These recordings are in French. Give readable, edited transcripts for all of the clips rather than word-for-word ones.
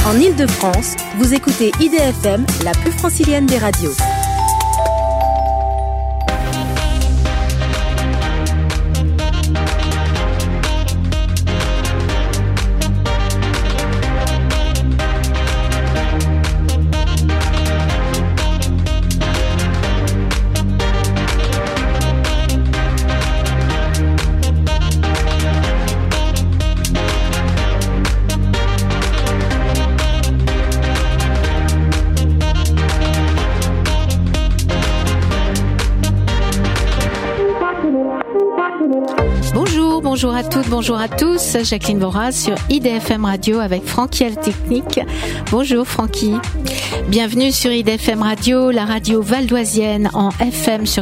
En Ile-de-France, vous écoutez IDFM, la plus francilienne des radios. Bonjour à toutes, bonjour à tous. Jacqueline Voraz sur IDFM Radio avec Francky à la technique. Bonjour Francky. Bienvenue sur IDFM Radio, la radio valdoisienne en FM sur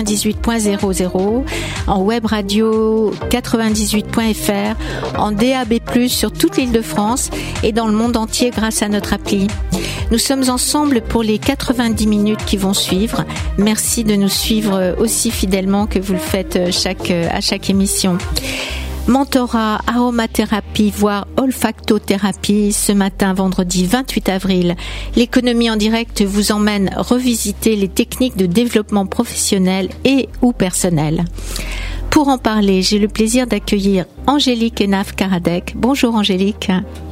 98.00, en web radio 98.fr, en DAB+, sur toute l'île de France et dans le monde entier grâce à notre appli. Nous sommes ensemble pour les 90 minutes qui vont suivre. Merci de nous suivre aussi fidèlement que vous le faites à chaque émission. Mentorat, aromathérapie, voire olfactothérapie. Ce matin, vendredi 28 avril, l'économie en direct vous emmène revisiter les techniques de développement professionnel et ou personnel. Pour en parler, j'ai le plaisir d'accueillir Angélique Enaf-Karadec. Bonjour Angélique.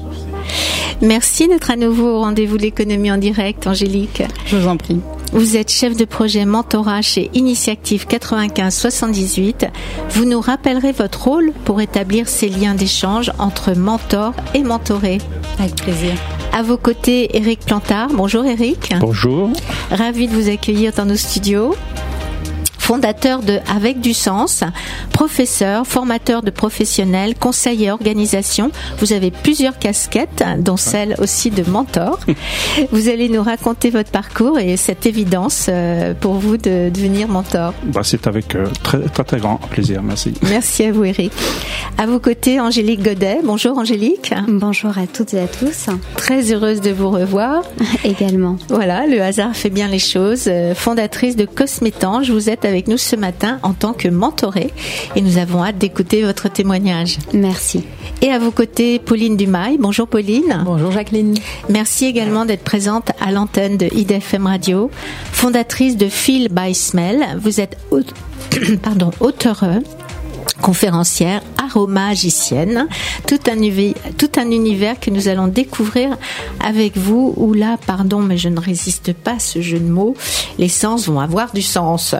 Merci d'être à nouveau au rendez-vous de l'économie en direct, Angélique. Je vous en prie. Vous êtes chef de projet mentorat chez Initiative 9578. Vous nous rappellerez votre rôle pour établir ces liens d'échange entre mentor et mentoré. Avec plaisir. À vos côtés, Éric Plantard. Bonjour Éric. Bonjour. Ravi de vous accueillir dans nos studios. Fondateur de Avec du Sens, professeur, formateur de professionnels, conseiller organisation. Vous avez plusieurs casquettes, dont celle aussi de mentor. Vous allez nous raconter votre parcours et cette évidence pour vous de devenir mentor. C'est avec très grand plaisir, merci. Merci à vous Eric. À vos côtés, Angélique Godet. Bonjour Angélique. Bonjour à toutes et à tous. Très heureuse de vous revoir. Également. Voilà, le hasard fait bien les choses. Fondatrice de Cosmétange, vous êtes avec nous ce matin en tant que mentorée et nous avons hâte d'écouter votre témoignage. Merci. Et à vos côtés, Pauline Dumail. Bonjour Pauline. Bonjour Jacqueline. Merci également d'être présente à l'antenne de IDFM Radio. Fondatrice de Feel by Smell. Vous êtes auteure, conférencière, aromagicienne, tout un univers que nous allons découvrir avec vous, où là, mais je ne résiste pas à ce jeu de mots, les sens vont avoir du sens.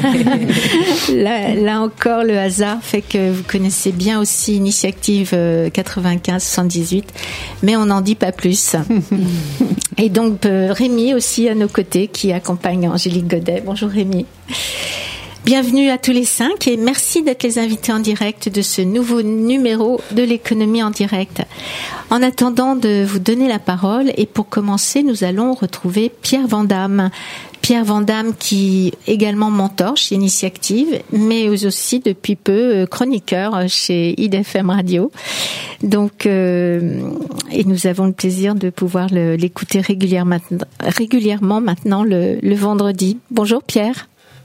là encore, le hasard fait que vous connaissez bien aussi Initiative 9578, mais on n'en dit pas plus. Et donc, Rémi aussi à nos côtés, qui accompagne Angélique Godet. Bonjour Rémi. Bienvenue à tous les 5 et merci d'être les invités en direct de ce nouveau numéro de l'économie en direct. En attendant de vous donner la parole, et pour commencer, nous allons retrouver Pierre Vandamme. Pierre Vandamme qui est également mentor chez Initiative, mais aussi depuis peu chroniqueur chez IDFM Radio. Donc, et nous avons le plaisir de pouvoir l'écouter régulièrement maintenant le vendredi. Bonjour Pierre.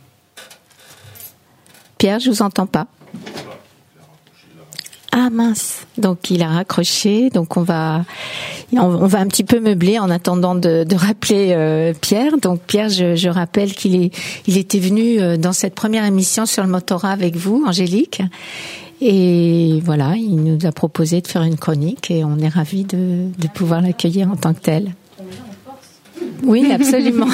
Pierre, je vous entends pas. Ah mince, donc il a raccroché, donc on va un petit peu meubler en attendant de rappeler Pierre. Donc Pierre, je rappelle qu'il était venu dans cette première émission sur le mentorat avec vous, Angélique. Et voilà, il nous a proposé de faire une chronique et on est ravis de pouvoir l'accueillir en tant que tel. Oui, absolument.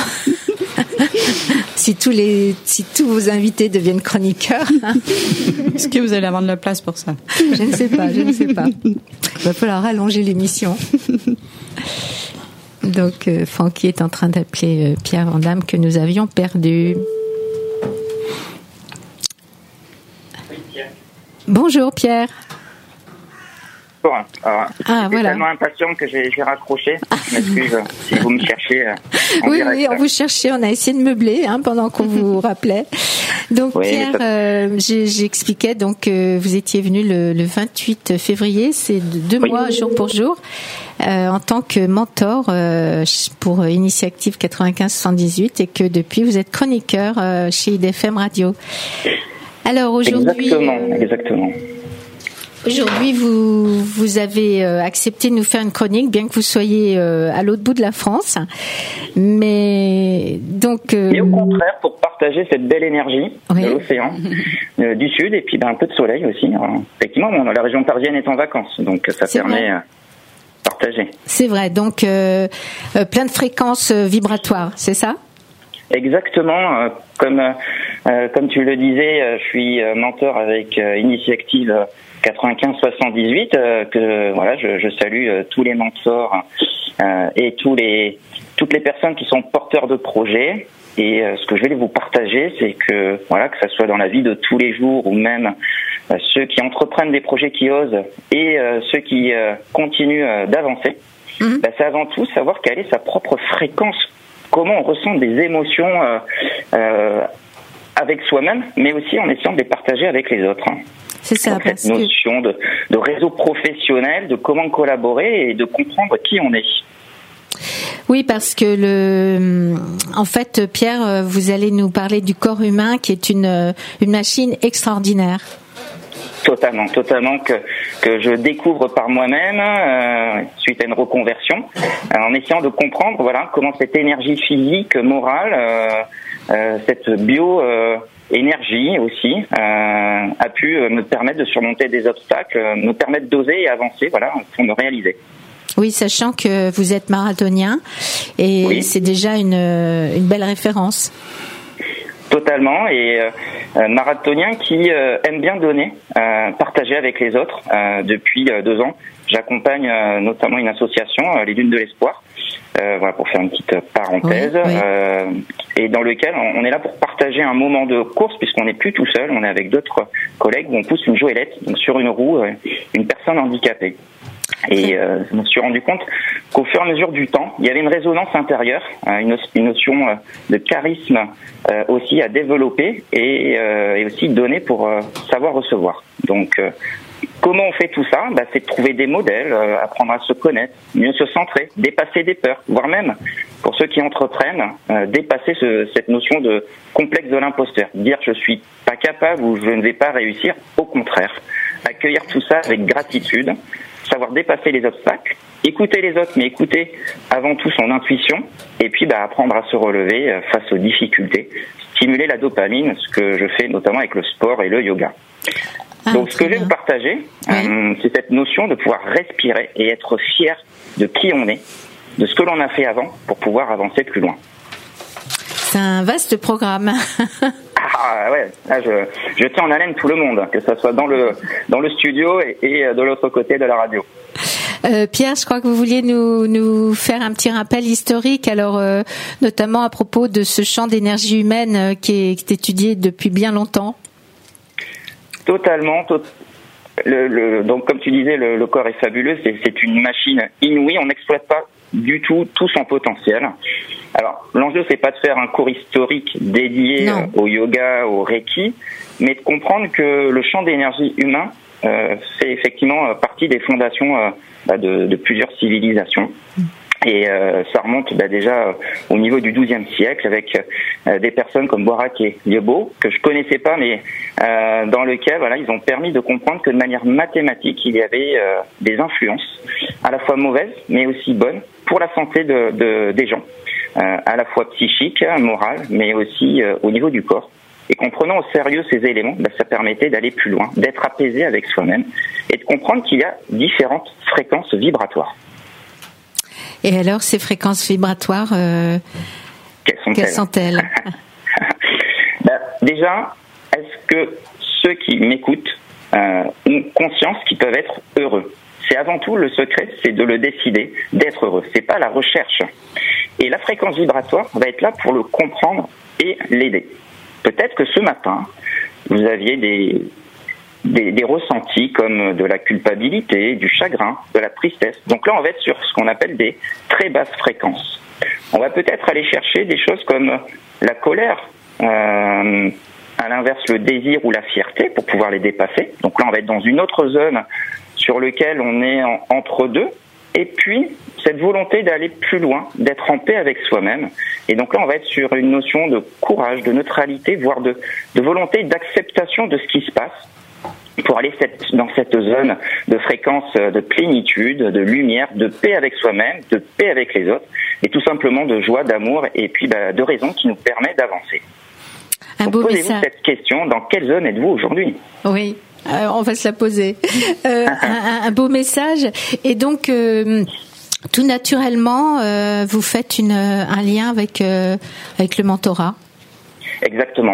Si tous vos invités deviennent chroniqueurs. Est-ce que vous allez avoir de la place pour ça? Je ne sais pas. Il va falloir allonger l'émission. Donc, Francky est en train d'appeler Pierre Vandamme que nous avions perdu. Bonjour Pierre. Alors, voilà. Tellement impatient que j'ai raccroché. Je m'excuse si vous me cherchez. Oui, on vous cherchait. On a essayé de meubler pendant qu'on vous rappelait. Donc oui, Pierre, j'expliquais donc que vous étiez venu le 28 février, c'est 2 mois jour pour jour, en tant que mentor pour Initiative 9578 et que depuis vous êtes chroniqueur chez IDFM Radio. Alors aujourd'hui. Exactement. Aujourd'hui, vous avez accepté de nous faire une chronique, bien que vous soyez à l'autre bout de la France. Mais donc. Et au contraire, pour partager cette belle énergie de l'océan, du sud, et puis un peu de soleil aussi. Alors, effectivement, la région parisienne est en vacances, donc ça permet de partager. C'est vrai. Donc plein de fréquences vibratoires, c'est ça? Exactement. Comme tu le disais, je suis mentor avec Initiactive 95-78, je salue tous les mentors et toutes les personnes qui sont porteurs de projets. Et ce que je vais vous partager, c'est que ça soit dans la vie de tous les jours ou même ceux qui entreprennent des projets qui osent et ceux qui continuent d'avancer, c'est avant tout savoir quelle est sa propre fréquence. Comment on ressent des émotions avec soi-même, mais aussi en essayant de les partager avec les autres. C'est ça, donc, cette notion de réseau professionnel, de comment collaborer et de comprendre qui on est. Oui, parce que en fait, Pierre, vous allez nous parler du corps humain, qui est une machine extraordinaire. Totalement, que je découvre par moi-même suite à une reconversion, en essayant de comprendre comment cette énergie physique, morale, cette énergie aussi a pu me permettre de surmonter des obstacles, me permettre d'oser et avancer, pour me réaliser. Oui, sachant que vous êtes marathonien et c'est déjà une belle référence. Totalement, et marathonien qui aime bien donner, partager avec les autres. Depuis 2 ans, j'accompagne notamment une association, les Dunes de l'Espoir, pour faire une petite parenthèse, et dans lequel on est là pour partager un moment de course, puisqu'on n'est plus tout seul, on est avec d'autres collègues où on pousse une joëlette, donc sur une roue, une personne handicapée. Et je me suis rendu compte qu'au fur et à mesure du temps, il y avait une résonance intérieure, une notion de charisme aussi à développer et aussi donner pour savoir recevoir. Donc, comment on fait tout ça ? C'est de trouver des modèles, apprendre à se connaître, mieux se centrer, dépasser des peurs, voire même, pour ceux qui entreprennent, dépasser cette notion de complexe de l'imposteur. Dire je suis pas capable ou je ne vais pas réussir, au contraire. Accueillir tout ça avec gratitude, savoir dépasser les obstacles, écouter les autres, mais écouter avant tout son intuition, et puis apprendre à se relever face aux difficultés, stimuler la dopamine, ce que je fais notamment avec le sport et le yoga. Donc ce que je vais vous partager, c'est cette notion de pouvoir respirer et être fier de qui on est, de ce que l'on a fait avant, pour pouvoir avancer plus loin. C'est un vaste programme. Là, je tiens en haleine tout le monde, que ce soit dans le studio et de l'autre côté de la radio. Pierre, je crois que vous vouliez nous faire un petit rappel historique, alors notamment à propos de ce champ d'énergie humaine qui est étudié depuis bien longtemps. Totalement. Donc, comme tu disais, le corps est fabuleux, c'est une machine inouïe, on n'exploite pas du tout son potentiel. Alors, l'enjeu, c'est pas de faire un cours historique dédié au yoga, au reiki, mais de comprendre que le champ d'énergie humain fait effectivement partie des fondations de plusieurs civilisations. Et ça remonte déjà au niveau du XIIe siècle avec des personnes comme Borak et Liebo, que je connaissais pas, mais dans lequel ils ont permis de comprendre que de manière mathématique, il y avait des influences à la fois mauvaises, mais aussi bonnes pour la santé des gens, à la fois psychique, morale, mais aussi au niveau du corps. Et comprenant au sérieux ces éléments, ça permettait d'aller plus loin, d'être apaisé avec soi-même et de comprendre qu'il y a différentes fréquences vibratoires. Et alors, ces fréquences vibratoires, quelles sont-elles Déjà, est-ce que ceux qui m'écoutent ont conscience qu'ils peuvent être heureux ? C'est avant tout le secret, c'est de le décider, d'être heureux. C'est pas la recherche. Et la fréquence vibratoire va être là pour le comprendre et l'aider. Peut-être que ce matin, vous aviez des ressentis comme de la culpabilité, du chagrin, de la tristesse. Donc là, on va être sur ce qu'on appelle des très basses fréquences. On va peut-être aller chercher des choses comme la colère, à l'inverse le désir ou la fierté pour pouvoir les dépasser. Donc là, on va être dans une autre zone sur laquelle on est entre deux. Et puis, cette volonté d'aller plus loin, d'être en paix avec soi-même. Et donc là, on va être sur une notion de courage, de neutralité, voire de volonté d'acceptation de ce qui se passe. pour aller dans cette zone de fréquence de plénitude, de lumière, de paix avec soi-même, de paix avec les autres, et tout simplement de joie, d'amour, et puis de raison qui nous permet d'avancer. Posez-vous cette question, dans quelle zone êtes-vous aujourd'hui ? Oui, on va se la poser. Un beau message. Et donc, tout naturellement, vous faites un lien avec le mentorat ? Exactement.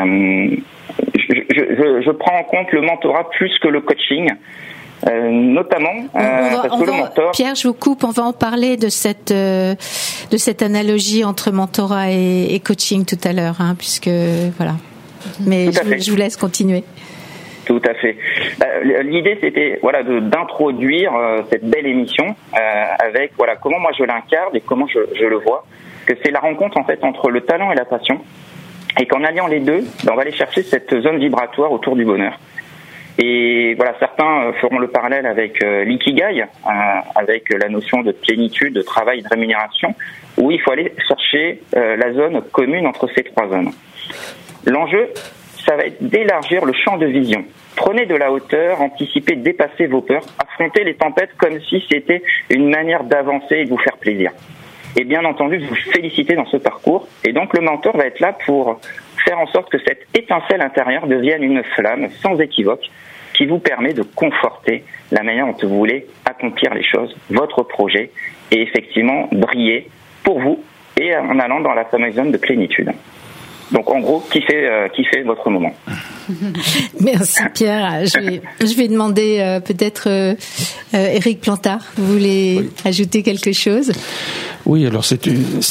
Je prends en compte le mentorat plus que le coaching, notamment parce que le mentor... Pierre, je vous coupe, on va en parler de cette analogie entre mentorat et coaching tout à l'heure, puisque voilà. Mais je vous laisse continuer. Tout à fait. L'idée, c'était d'introduire cette belle émission avec comment moi je l'incarne et comment je le vois, que c'est la rencontre en fait entre le talent et la passion. Et qu'en alliant les deux, on va aller chercher cette zone vibratoire autour du bonheur. Et certains feront le parallèle avec l'ikigai, avec la notion de plénitude, de travail, de rémunération, où il faut aller chercher la zone commune entre ces trois zones. L'enjeu, ça va être d'élargir le champ de vision. Prenez de la hauteur, anticipez, dépassez vos peurs, affrontez les tempêtes comme si c'était une manière d'avancer et de vous faire plaisir. Et bien entendu, vous féliciter dans ce parcours. Et donc, le mentor va être là pour faire en sorte que cette étincelle intérieure devienne une flamme sans équivoque qui vous permet de conforter la manière dont vous voulez accomplir les choses, votre projet, et effectivement briller pour vous et en allant dans la fameuse zone de plénitude. Donc, en gros, kiffez votre moment. Merci Pierre. Je vais demander peut-être Éric Plantard, vous voulez ajouter quelque chose ? Oui, alors c'est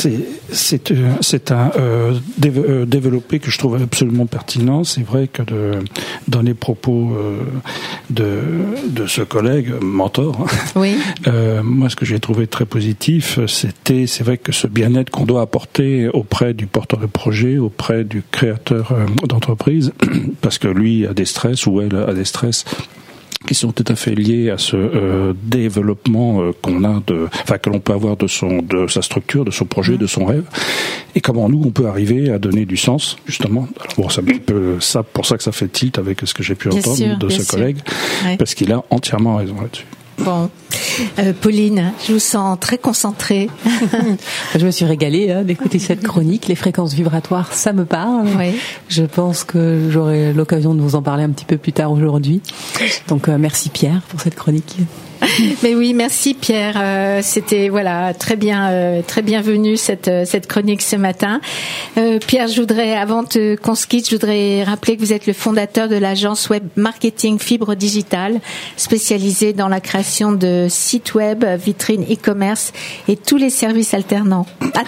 un développé que je trouve absolument pertinent. C'est vrai que dans les propos de ce collègue mentor, oui. Moi ce que j'ai trouvé très positif, c'est vrai que ce bien-être qu'on doit apporter auprès du porteur de projet, auprès du créateur d'entreprise, parce que lui a des stress ou elle a des stress qui sont tout à fait liés à ce développement que l'on peut avoir de sa structure, de son projet, de son rêve, et comment nous on peut arriver à donner du sens justement. Alors bon, c'est un petit peu ça pour ça que ça fait tilt avec ce que j'ai pu entendre de ce collègue, parce qu'il a entièrement raison là-dessus. Bon, Pauline, je vous sens très concentrée. Je me suis régalée d'écouter cette chronique. Les fréquences vibratoires, ça me parle. Oui. Je pense que j'aurai l'occasion de vous en parler un petit peu plus tard aujourd'hui. Donc merci Pierre pour cette chronique. Mais oui, merci Pierre. C'était très bienvenue cette chronique ce matin. Pierre, avant qu'on se quitte, je voudrais rappeler que vous êtes le fondateur de l'agence web marketing Fibre Digital, spécialisée dans la création de sites web, vitrines e-commerce et tous les services attenants.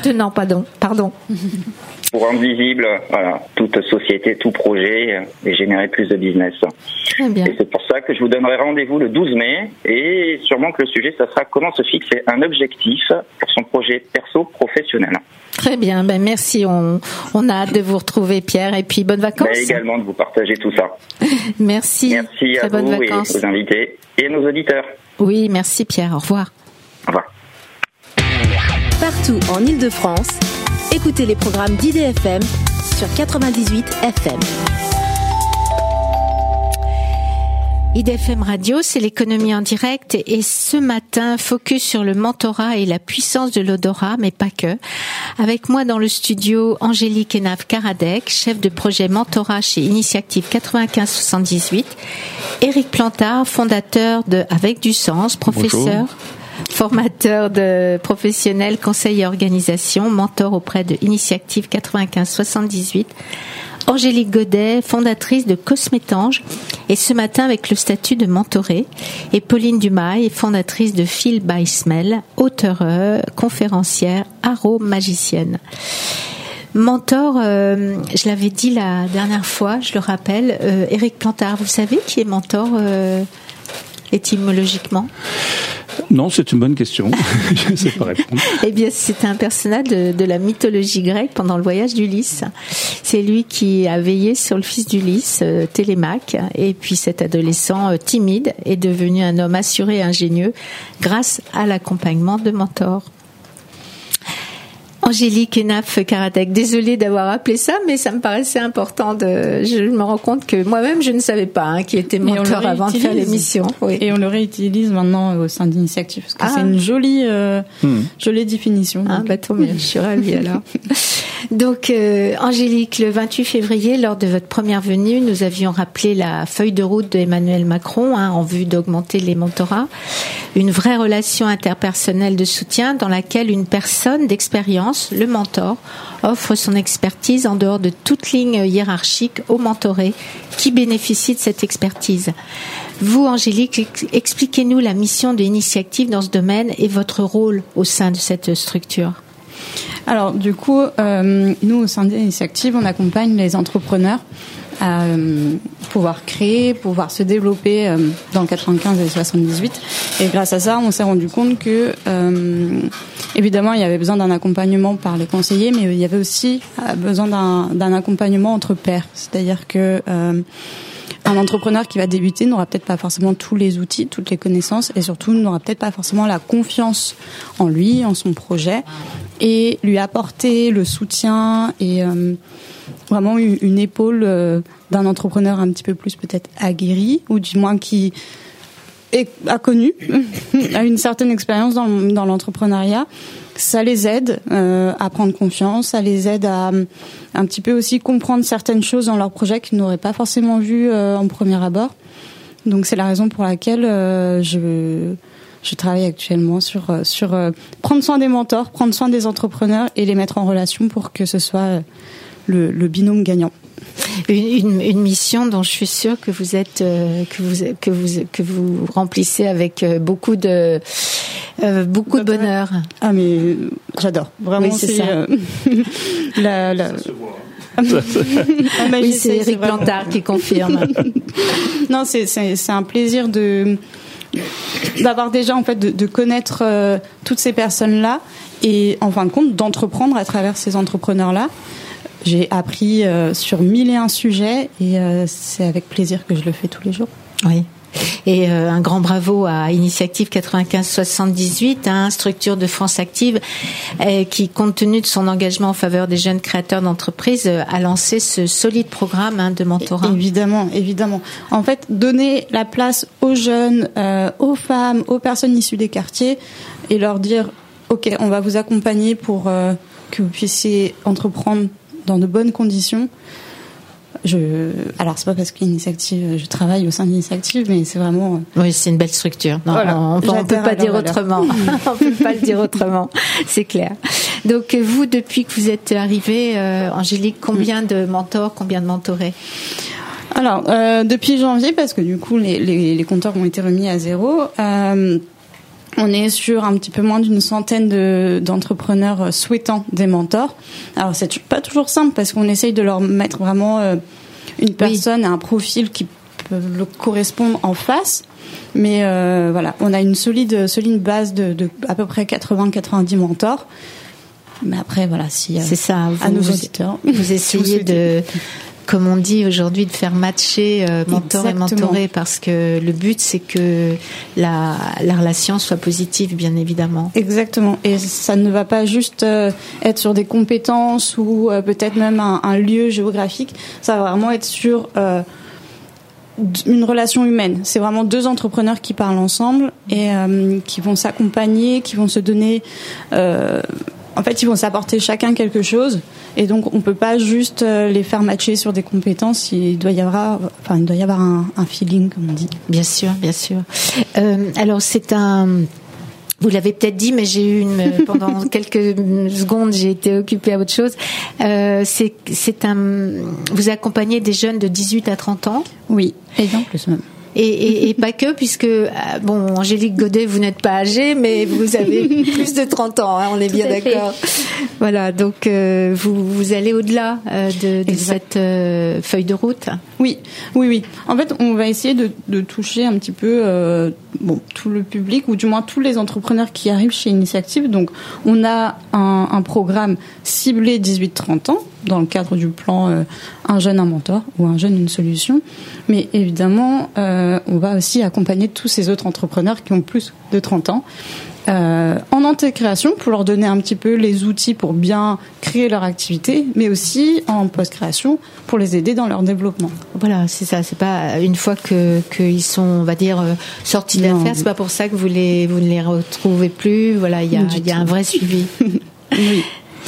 Pour rendre visible, toute société, tout projet et générer plus de business. Très bien. Et c'est pour ça que je vous donnerai rendez-vous le 12 mai et sûrement que le sujet, ça sera comment se fixer un objectif pour son projet perso-professionnel. Très bien, merci. On a hâte de vous retrouver Pierre et puis bonnes vacances. Également de vous partager tout ça. Merci. Merci à vous et aux invités et à nos auditeurs. Oui, merci Pierre. Au revoir. Au revoir. Partout en Île-de-France, écoutez les programmes d'IDFM sur 98 FM. IDFM Radio, c'est l'économie en direct et ce matin, focus sur le mentorat et la puissance de l'odorat, mais pas que. Avec moi dans le studio, Angélique Hénave-Karadec, chef de projet mentorat chez Initiative 9578. Éric Plantard, fondateur de Avec du Sens, professeur, formateur de professionnels, conseil et organisation, mentor auprès de Initiative 9578. Angélique Godet, fondatrice de Cosmétange, et ce matin avec le statut de mentorée, et Pauline Dumail, fondatrice de Feel by Smell, auteure, conférencière, aromagicienne. Mentor, je l'avais dit la dernière fois, je le rappelle, Éric Plantard, vous savez qui est mentor étymologiquement ? Non, c'est une bonne question. Je ne sais pas répondre. Eh bien, c'est un personnage de la mythologie grecque pendant le voyage d'Ulysse. C'est lui qui a veillé sur le fils d'Ulysse, Télémaque, et puis cet adolescent timide est devenu un homme assuré et ingénieux grâce à l'accompagnement de mentors. Angélique Enaf-Karatek, désolée d'avoir appelé ça, mais ça me paraissait important. Je me rends compte que moi-même, je ne savais pas qui était mentor avant de faire l'émission. Oui. Et on le réutilise maintenant au sein d'Initiactive, parce que c'est une jolie définition. Tant mieux, je suis ravie alors. Donc, Angélique, le 28 février, lors de votre première venue, nous avions rappelé la feuille de route d'Emmanuel Macron en vue d'augmenter les mentorats. Une vraie relation interpersonnelle de soutien dans laquelle une personne d'expérience, le mentor, offre son expertise en dehors de toute ligne hiérarchique au mentoré qui bénéficie de cette expertise. Vous, Angélique, expliquez-nous la mission de Initiactive dans ce domaine et votre rôle au sein de cette structure. Alors, du coup, nous, au sein d'Initiactive, on accompagne les entrepreneurs à pouvoir créer, pouvoir se développer dans le 95 et le 78. Et grâce à ça, on s'est rendu compte que, évidemment, il y avait besoin d'un accompagnement par les conseillers, mais il y avait aussi besoin d'un accompagnement entre pairs. C'est-à-dire que un entrepreneur qui va débuter n'aura peut-être pas forcément tous les outils, toutes les connaissances, et surtout n'aura peut-être pas forcément la confiance en lui, en son projet, et lui apporter le soutien et vraiment une épaule d'un entrepreneur un petit peu plus peut-être aguerri, ou du moins qui a connu, a une certaine expérience dans l'entrepreneuriat. Ça les aide à prendre confiance, ça les aide à un petit peu aussi comprendre certaines choses dans leur projet qu'ils n'auraient pas forcément vues en premier abord. Donc c'est la raison pour laquelle je travaille actuellement sur prendre soin des mentors, prendre soin des entrepreneurs et les mettre en relation pour que ce soit le binôme gagnant. Une mission dont je suis sûre que vous êtes que vous remplissez avec beaucoup de bonheur. Ah mais j'adore. Vraiment oui, c'est ça. Oui, c'est Eric Plantard qui confirme. Non, c'est un plaisir d'avoir déjà en fait de connaître toutes ces personnes-là et en fin de compte d'entreprendre à travers ces entrepreneurs-là. J'ai appris sur 1001 sujets et c'est avec plaisir que je le fais tous les jours. Oui. Et un grand bravo à Initiative 95-78, structure de France Active, qui, compte tenu de son engagement en faveur des jeunes créateurs d'entreprises, a lancé ce solide programme de mentorat. Évidemment. En fait, donner la place aux jeunes, aux femmes, aux personnes issues des quartiers et leur dire « Ok, on va vous accompagner pour que vous puissiez entreprendre dans de bonnes conditions ». Alors c'est pas parce qu'Initiactive, je travaille au sein d'Initiactive, mais c'est vraiment. Oui, c'est une belle structure. Non, voilà, on peut pas dire autrement. On peut pas le dire autrement. C'est clair. Donc vous, depuis que vous êtes arrivée, Angélique, combien de mentors, combien de mentorés? Alors depuis janvier, parce que du coup les compteurs ont été remis à zéro. On est sur un petit peu moins d'une centaine d'entrepreneurs souhaitant des mentors. Alors c'est pas toujours simple parce qu'on essaye de leur mettre vraiment une personne, un profil qui peut le correspondre en face. Mais voilà, on a une solide base de à peu près 80-90 mentors. Mais après voilà, si c'est ça, à nos auditeurs, vous essayez de, comme on dit aujourd'hui, de faire matcher mentor et mentoré, parce que le but c'est que la relation soit positive, bien évidemment. Exactement. Et ça ne va pas juste être sur des compétences ou peut-être même un lieu géographique. Ça va vraiment être sur une relation humaine. C'est vraiment deux entrepreneurs qui parlent ensemble et qui vont s'accompagner, qui vont se donner. En fait, ils vont s'apporter chacun quelque chose, et donc on peut pas juste les faire matcher sur des compétences. Il doit y avoir un feeling, comme on dit. Bien sûr. Alors vous l'avez peut-être dit, mais j'ai eu pendant quelques secondes, j'ai été occupée à autre chose. Vous accompagnez des jeunes de 18 à 30 ans. Oui, et bien plus même. Et pas que, puisque, bon, Angélique Godet, vous n'êtes pas âgée, mais vous avez plus de 30 ans, on est bien d'accord. Voilà, donc vous allez au-delà de cette feuille de route. Oui. En fait, on va essayer de toucher un petit peu tout le public, ou du moins tous les entrepreneurs qui arrivent chez Initiactive. Donc, on a un programme ciblé 18-30 ans, dans le cadre du plan Un jeune, un mentor, ou Un jeune, une solution. Mais évidemment, on va aussi accompagner tous ces autres entrepreneurs qui ont plus de 30 ans. en anté-création pour leur donner un petit peu les outils pour bien créer leur activité, mais aussi en post-création pour les aider dans leur développement. Voilà, c'est ça. C'est pas une fois qu'ils sont, on va dire, sortis d'affaires, c'est pas pour ça que vous ne les retrouvez plus. Voilà, il y a un vrai suivi. Oui.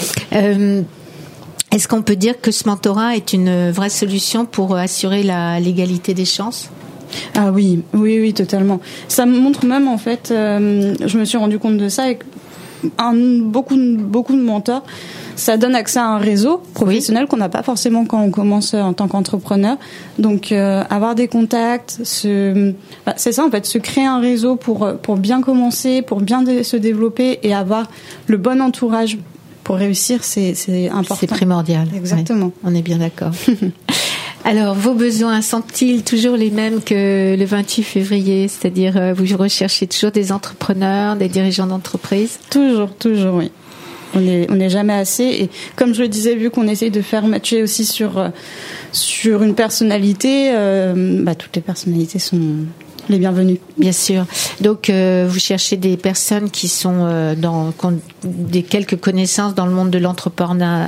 Est-ce qu'on peut dire que ce mentorat est une vraie solution pour assurer l'égalité des chances ? Ah oui, totalement. Ça me montre même, en fait, je me suis rendu compte de ça avec beaucoup de mentors. Ça donne accès à un réseau professionnel qu'on n'a pas forcément quand on commence en tant qu'entrepreneur. Donc, avoir des contacts, c'est ça en fait, se créer un réseau pour bien commencer, pour bien se développer et avoir le bon entourage pour réussir, c'est important. C'est primordial. Exactement. Ouais, on est bien d'accord. Alors, vos besoins sont-ils toujours les mêmes que le 28 février ? C'est-à-dire, vous recherchez toujours des entrepreneurs, des dirigeants d'entreprise ? Toujours, oui. On n'est jamais assez. Et comme je le disais, vu qu'on essaye de faire matcher aussi sur une personnalité, toutes les personnalités sont les bienvenues. Bien sûr. Donc, vous cherchez des personnes qui sont qui ont des quelques connaissances dans le monde de l'entrepreneuriat,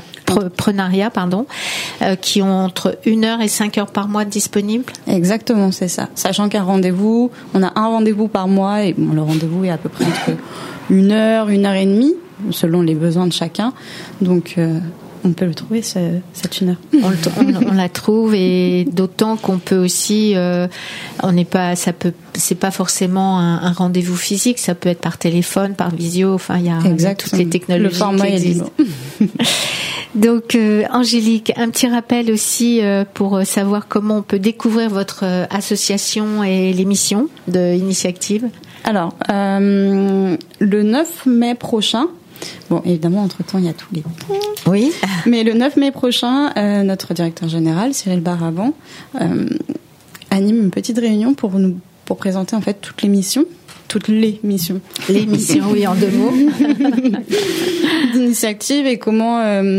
qui ont entre 1 heure et 5 heures par mois disponibles. Exactement, c'est ça. Sachant qu'un rendez-vous, on a un rendez-vous par mois et le rendez-vous est à peu près entre 1 heure, 1 heure et demie, selon les besoins de chacun. Donc, on peut le trouver, cette 1 heure. On la trouve, et d'autant qu'on peut aussi, c'est pas forcément un rendez-vous physique, ça peut être par téléphone, par visio, enfin il y a toutes les technologies. Le format qui existent. Donc, Angélique, un petit rappel aussi pour savoir comment on peut découvrir votre association et les missions de Initiactive. Alors, le 9 mai prochain, bon, évidemment, entre-temps, il y a tous les ponts. Oui. Mais le 9 mai prochain, notre directeur général, Cyril Baraban, anime une petite réunion pour présenter en fait toutes les missions. Les missions, oui, en 2 mots. D'Initiactive et comment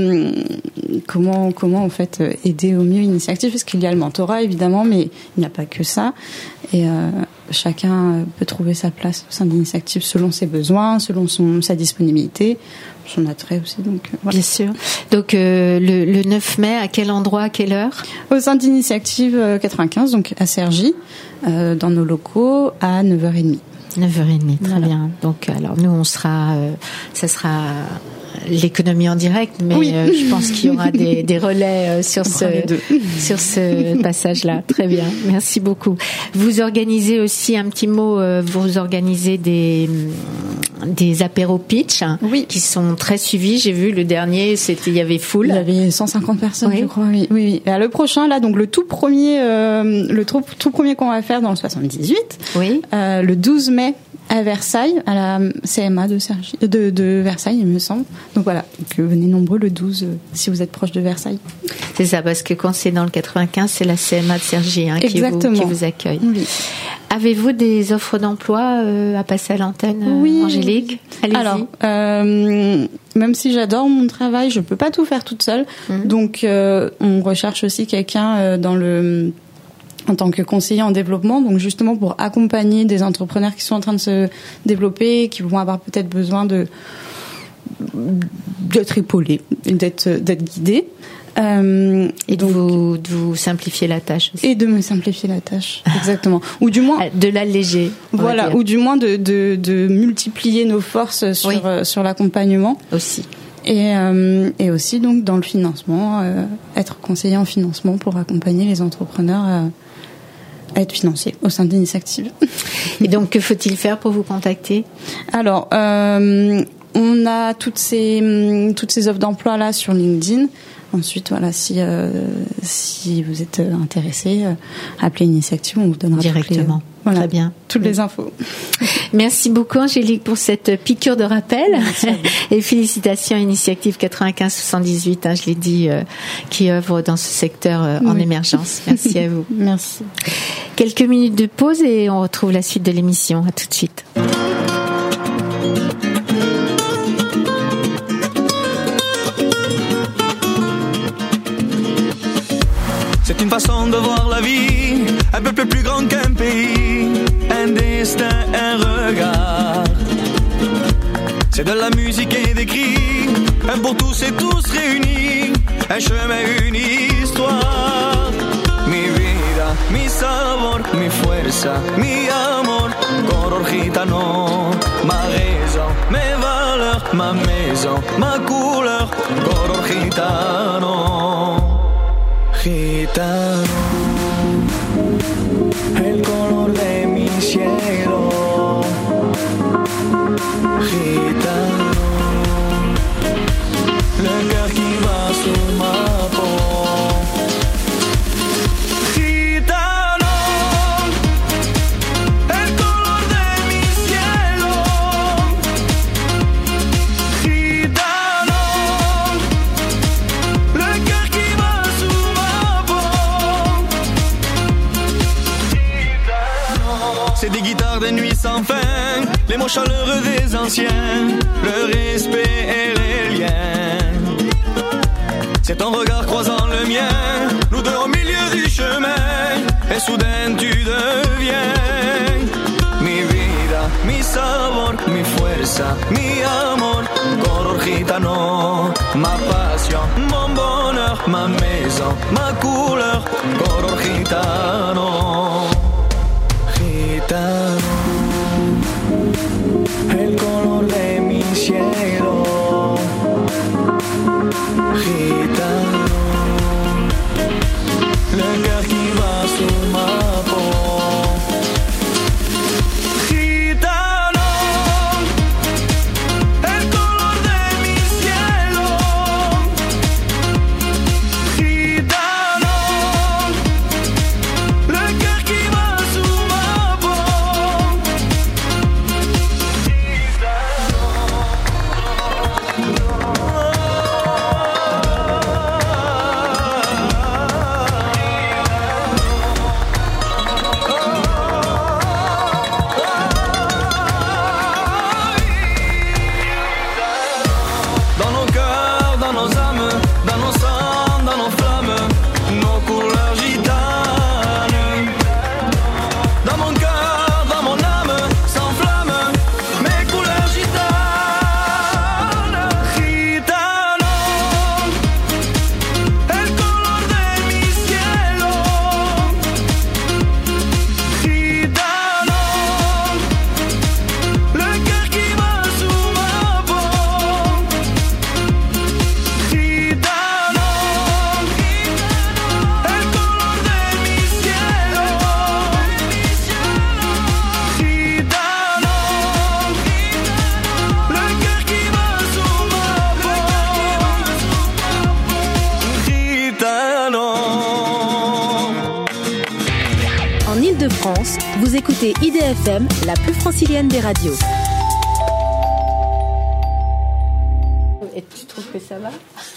en fait aider au mieux Initiactive, parce qu'il y a le mentorat évidemment, mais il n'y a pas que ça. Et chacun peut trouver sa place au sein d'Initiactive selon ses besoins, selon sa disponibilité, son attrait aussi. Donc, voilà. Bien sûr. Donc le 9 mai, à quel endroit, à quelle heure ? Au sein d'Initiactive 95, donc à Cergy, dans nos locaux, à 9h30. 9h30, très bien. Donc, alors nous, ça sera l'économie en direct, mais oui. Je pense qu'il y aura des relais sur ce passage-là. Très bien, merci beaucoup. Vous organisez aussi, un petit mot, vous organisez des apéros pitch, oui, qui sont très suivis. J'ai vu le dernier, il y avait full. Il y avait 150 personnes, oui. Je crois. Oui. Et le prochain, là, donc le tout premier qu'on va faire dans le 78, oui, le 12 mai. À Versailles, à la CMA de Versailles, il me semble. Donc voilà, venez nombreux le 12 si vous êtes proche de Versailles. C'est ça, parce que quand c'est dans le 95, c'est la CMA de Cergy qui vous accueille. Oui. Avez-vous des offres d'emploi à passer à l'antenne, oui. Angélique ? Allez-y. Alors, même si j'adore mon travail, je peux pas tout faire toute seule. Donc, on recherche aussi quelqu'un en tant que conseiller en développement, donc justement pour accompagner des entrepreneurs qui sont en train de se développer, qui vont avoir peut-être besoin d'être épaulés, d'être guidés. Et de vous simplifier la tâche aussi. Et de me simplifier la tâche, exactement. Ou du moins de l'alléger. Voilà, ou du moins de multiplier nos forces sur l'accompagnement aussi. Et aussi donc dans le financement, être conseiller en financement pour accompagner les entrepreneurs à être financés au sein d'Initiactive. Et donc que faut-il faire pour vous contacter ? Alors on a toutes ces offres d'emploi là sur LinkedIn. Ensuite, voilà, si vous êtes intéressé, appelez Initiactive, on vous donnera directement. Très bien. Toutes les infos. Merci beaucoup, Angélique, pour cette piqûre de rappel. Et félicitations à Initiactive 95-78, je l'ai dit, qui œuvre dans ce secteur en émergence. Merci à vous. Merci. Quelques minutes de pause et on retrouve la suite de l'émission. À tout de suite. C'est une façon de voir la vie, un peu plus grand qu'un pays, un destin, un regard. c'est de la musique et des cris, un pour tous et tous réunis, un chemin, une histoire. Mi vida, mi sabor, mi fuerza, mi amor, color gitano. Ma raison, mes valeurs, ma maison, ma couleur, color gitano. Gitano, el color de mi cielo. Gitano, le cœur qui bat sur ma peau. Gitano, el color de mi cielo. Gitano, le cœur qui bat sur ma peau. Gitano, c'est des guitares de nuit sans fin, les mots chaleureux des anciens, le respect et les liens. C'est ton regard croisant le mien, nous deux au milieu du chemin, et soudain tu deviens mi vida, mi sabor, mi fuerza, mi amor, color gitano. Ma passion, mon bonheur, ma maison, ma couleur, color gitano. Gitano, el color de mi cielo. Gitano, le cœur qui bat sur ma peau. Gitano, el color de mi cielo. Gitano, le cœur qui bat sur ma peau. Dans nos cœurs, dans nos âmes, dans nos sangs, dans nos flammes, nos couleurs gitanes. Dans mon cœur, dans mon âme, s'enflamme mes couleurs gitanes. Gitano, el color de mi cielo. Gitano, le cœur qui bat sur ma peau. Gitano, el color de mi cielo. Gitano, le cœur qui bat sur ma peau. Gitano. En Île-de-France, vous écoutez IDFM, la plus francilienne des radios. Et tu trouves que ça va?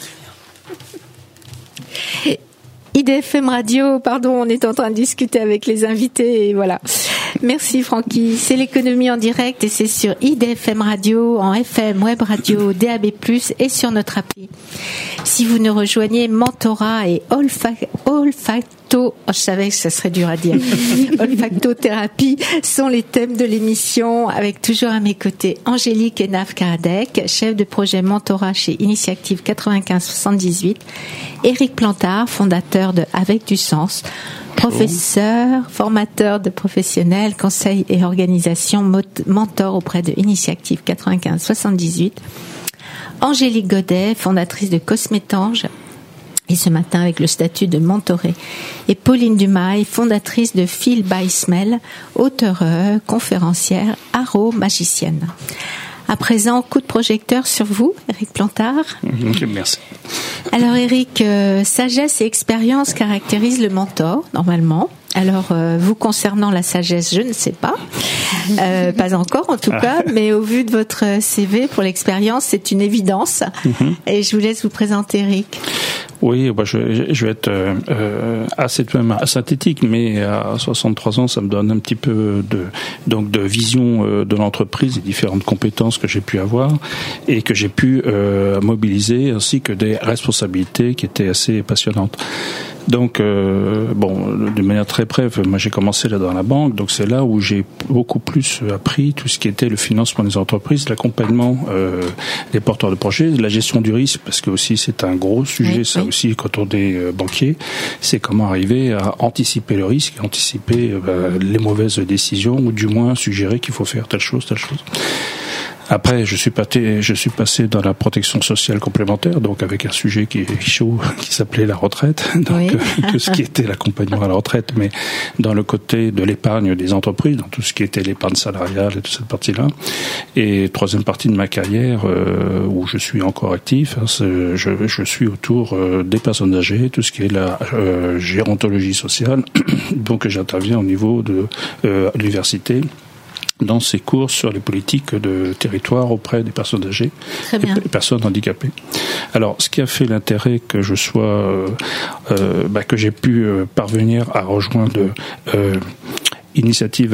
IDFM Radio, pardon, on est en train de discuter avec les invités et voilà. Merci Francky. C'est l'économie en direct et c'est sur IDFM Radio, en FM, Web Radio, DAB+, et sur notre appli. Si vous nous rejoignez, Mentorat et olfacto, je savais que ça serait dur à dire, olfactothérapie sont les thèmes de l'émission, avec toujours à mes côtés Angélique Enaf-Karadec, chef de projet Mentorat chez Initiative 95-78, Éric Plantard, fondateur de Avec du Sens, professeur, formateur de professionnels, conseil et organisation, mentor auprès de Initiative 95-78, Angélique Godet, fondatrice de Cosmétange, et ce matin avec le statut de mentorée, et Pauline Dumail, fondatrice de Feel by Smell, auteure, conférencière, aro-magicienne. À présent, coup de projecteur sur vous, Éric Plantard. Merci. Alors Éric, sagesse et expérience caractérisent le mentor, normalement. Alors, vous concernant la sagesse, je ne sais pas. Pas encore en tout cas, mais au vu de votre CV pour l'expérience, c'est une évidence. Et je vous laisse vous présenter, Éric. Oui, je vais être assez synthétique, mais à 63 ans, ça me donne un petit peu de vision de l'entreprise, des différentes compétences que j'ai pu avoir et que j'ai pu mobiliser, ainsi que des responsabilités qui étaient assez passionnantes. Donc, de manière très brève, moi j'ai commencé là dans la banque, donc c'est là où j'ai beaucoup plus appris tout ce qui était le financement des entreprises, l'accompagnement des porteurs de projets, la gestion du risque, parce que aussi c'est un gros sujet, aussi quand on est banquier, c'est comment arriver à anticiper le risque, anticiper les mauvaises décisions, ou du moins suggérer qu'il faut faire telle chose. Après, je suis passé dans la protection sociale complémentaire, donc avec un sujet qui est chaud, qui s'appelait la retraite, donc tout ce qui était l'accompagnement à la retraite, mais dans le côté de l'épargne des entreprises, dans tout ce qui était l'épargne salariale et toute cette partie-là. Et troisième partie de ma carrière, où je suis encore actif, je suis autour des personnes âgées, tout ce qui est la gérontologie sociale, donc j'interviens au niveau de l'université, dans ses cours sur les politiques de territoire auprès des personnes âgées et des personnes handicapées. Alors, ce qui a fait l'intérêt que je sois, que j'ai pu parvenir à rejoindre Initiative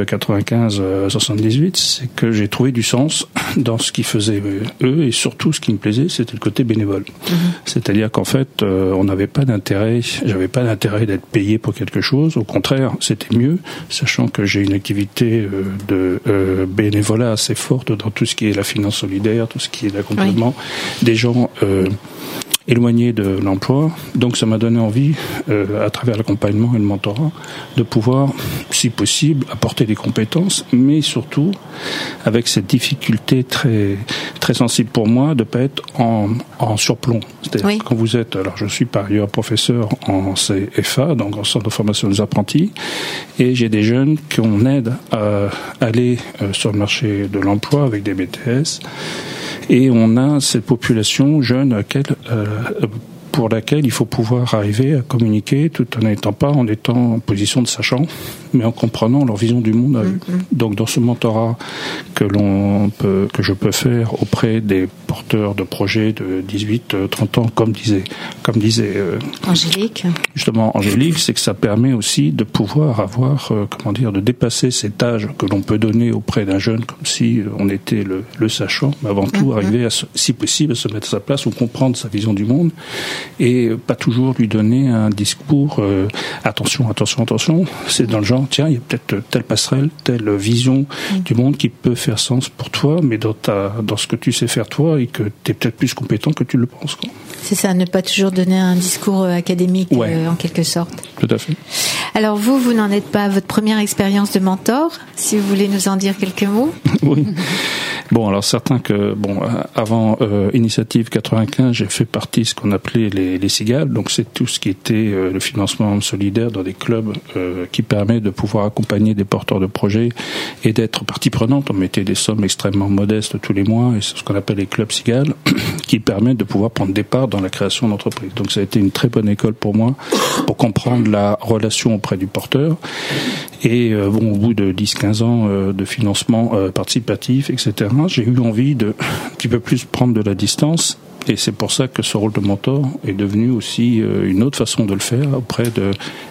95-78, c'est que j'ai trouvé du sens dans ce qu'ils faisaient eux, et surtout ce qui me plaisait, c'était le côté bénévole. C'est-à-dire qu'en fait, on n'avait pas d'intérêt, j'avais pas d'intérêt d'être payé pour quelque chose. Au contraire, c'était mieux, sachant que j'ai une activité de bénévolat assez forte dans tout ce qui est la finance solidaire, tout ce qui est l'accompagnement des gens éloigné de l'emploi. Donc ça m'a donné envie, à travers l'accompagnement et le mentorat, de pouvoir, si possible, apporter des compétences, mais surtout avec cette difficulté très très sensible pour moi de pas être en surplomb. C'est-à-dire quand vous êtes, alors je suis par ailleurs professeur en CFA, donc en centre de formation des apprentis, et j'ai des jeunes qu'on aide à aller sur le marché de l'emploi avec des BTS. Et on a cette population jeune pour laquelle il faut pouvoir arriver à communiquer tout en étant en position de sachant, mais en comprenant leur vision du monde à eux. Donc dans ce mentorat que je peux faire auprès des porteurs de projets de 18-30 ans, comme disait Angélique. Justement, Angélique, c'est que ça permet aussi de pouvoir avoir, de dépasser cet âge que l'on peut donner auprès d'un jeune, comme si on était le sachant, mais avant tout arriver si possible à se mettre à sa place ou comprendre sa vision du monde, et pas toujours lui donner un discours attention, c'est dans le genre, tiens, il y a peut-être telle passerelle, telle vision du monde qui peut faire sens pour toi, mais dans ce que tu sais faire toi, et que tu es peut-être plus compétent que tu le penses, quoi. C'est ça, ne pas toujours donner un discours académique en quelque sorte. Tout à fait. Alors vous n'en êtes pas à votre première expérience de mentor, si vous voulez nous en dire quelques mots. Oui. Bon, alors certains avant Initiative 95, j'ai fait partie de ce qu'on appelait les cigales, donc c'est tout ce qui était le financement solidaire dans des clubs qui permet de pouvoir accompagner des porteurs de projets et d'être partie prenante. On mettait des sommes extrêmement modestes tous les mois, et c'est ce qu'on appelle les clubs cigales, qui permettent de pouvoir prendre des parts dans la création d'entreprises. Donc ça a été une très bonne école pour moi, pour comprendre la relation auprès du porteur. Et au bout de 10-15 ans de financement participatif, etc., j'ai eu envie de un petit peu plus prendre de la distance. Et c'est pour ça que ce rôle de mentor est devenu aussi une autre façon de le faire auprès de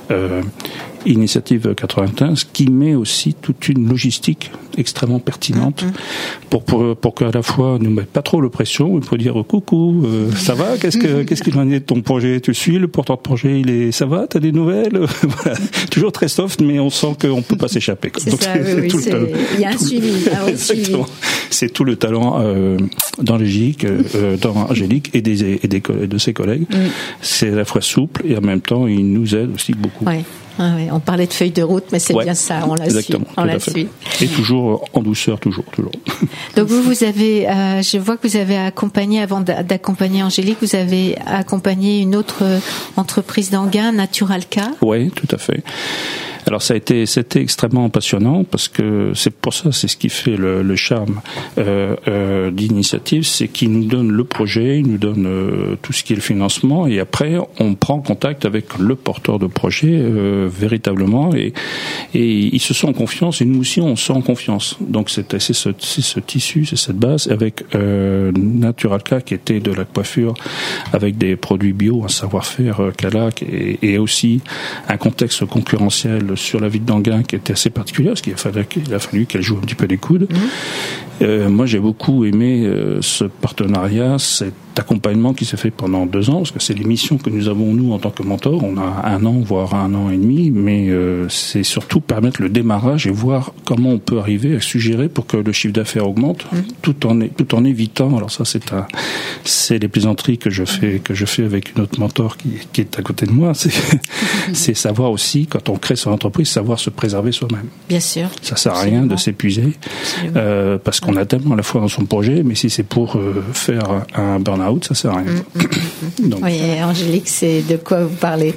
Initiative 95, qui met aussi toute une logistique extrêmement pertinente pour qu'à la fois nous mette pas trop la pression, et pour dire coucou, ça va, qu'est-ce qu'il en est de ton projet, tu suis le porteur de projet, ça va, t'as des nouvelles, voilà. Toujours très soft, mais on sent qu'on peut pas s'échapper. Donc il y a un suivi. C'est tout le talent d'Angélique et de ses collègues. C'est à la fois souple et en même temps il nous aide aussi beaucoup. On parlait de feuille de route, mais c'est bien ça, on la suit. Et toujours en douceur, toujours. Donc vous avez, je vois que vous avez accompagné, avant d'accompagner Angélique, vous avez accompagné une autre entreprise d'Anguin, Naturalca. Oui, tout à fait. Alors c'était extrêmement passionnant parce que c'est ce qui fait le charme d'initiative, c'est qu'il nous donne le projet, il nous donne tout ce qui est le financement, et après on prend contact avec le porteur de projet véritablement, et ils se sentent en confiance, et nous aussi on se sent en confiance. Donc c'est ce tissu, c'est cette base avec Naturalka qui était de la coiffure avec des produits bio, un savoir-faire qu'elle a, et aussi un contexte concurrentiel sur la ville d'Anguin qui était assez particulier, parce qu'il a fallu qu'elle joue un petit peu les coudes. Moi j'ai beaucoup aimé ce partenariat, cet accompagnement qui s'est fait pendant 2 ans, parce que c'est les missions que nous avons nous en tant que mentors. On a 1 an, voire 1 an et demi, mais c'est surtout permettre le démarrage et voir comment on peut arriver à suggérer pour que le chiffre d'affaires augmente, tout en évitant. Alors ça c'est les plaisanteries que je fais avec une autre mentor qui est à côté de moi. C'est savoir aussi, quand on crée son entreprise, savoir se préserver soi-même. Bien sûr. Ça sert à rien de s'épuiser, parce qu'on a tellement à la fois dans son projet, mais si c'est pour faire un burn-out, ça sert à rien. Donc, oui, Angélique, c'est de quoi vous parlez.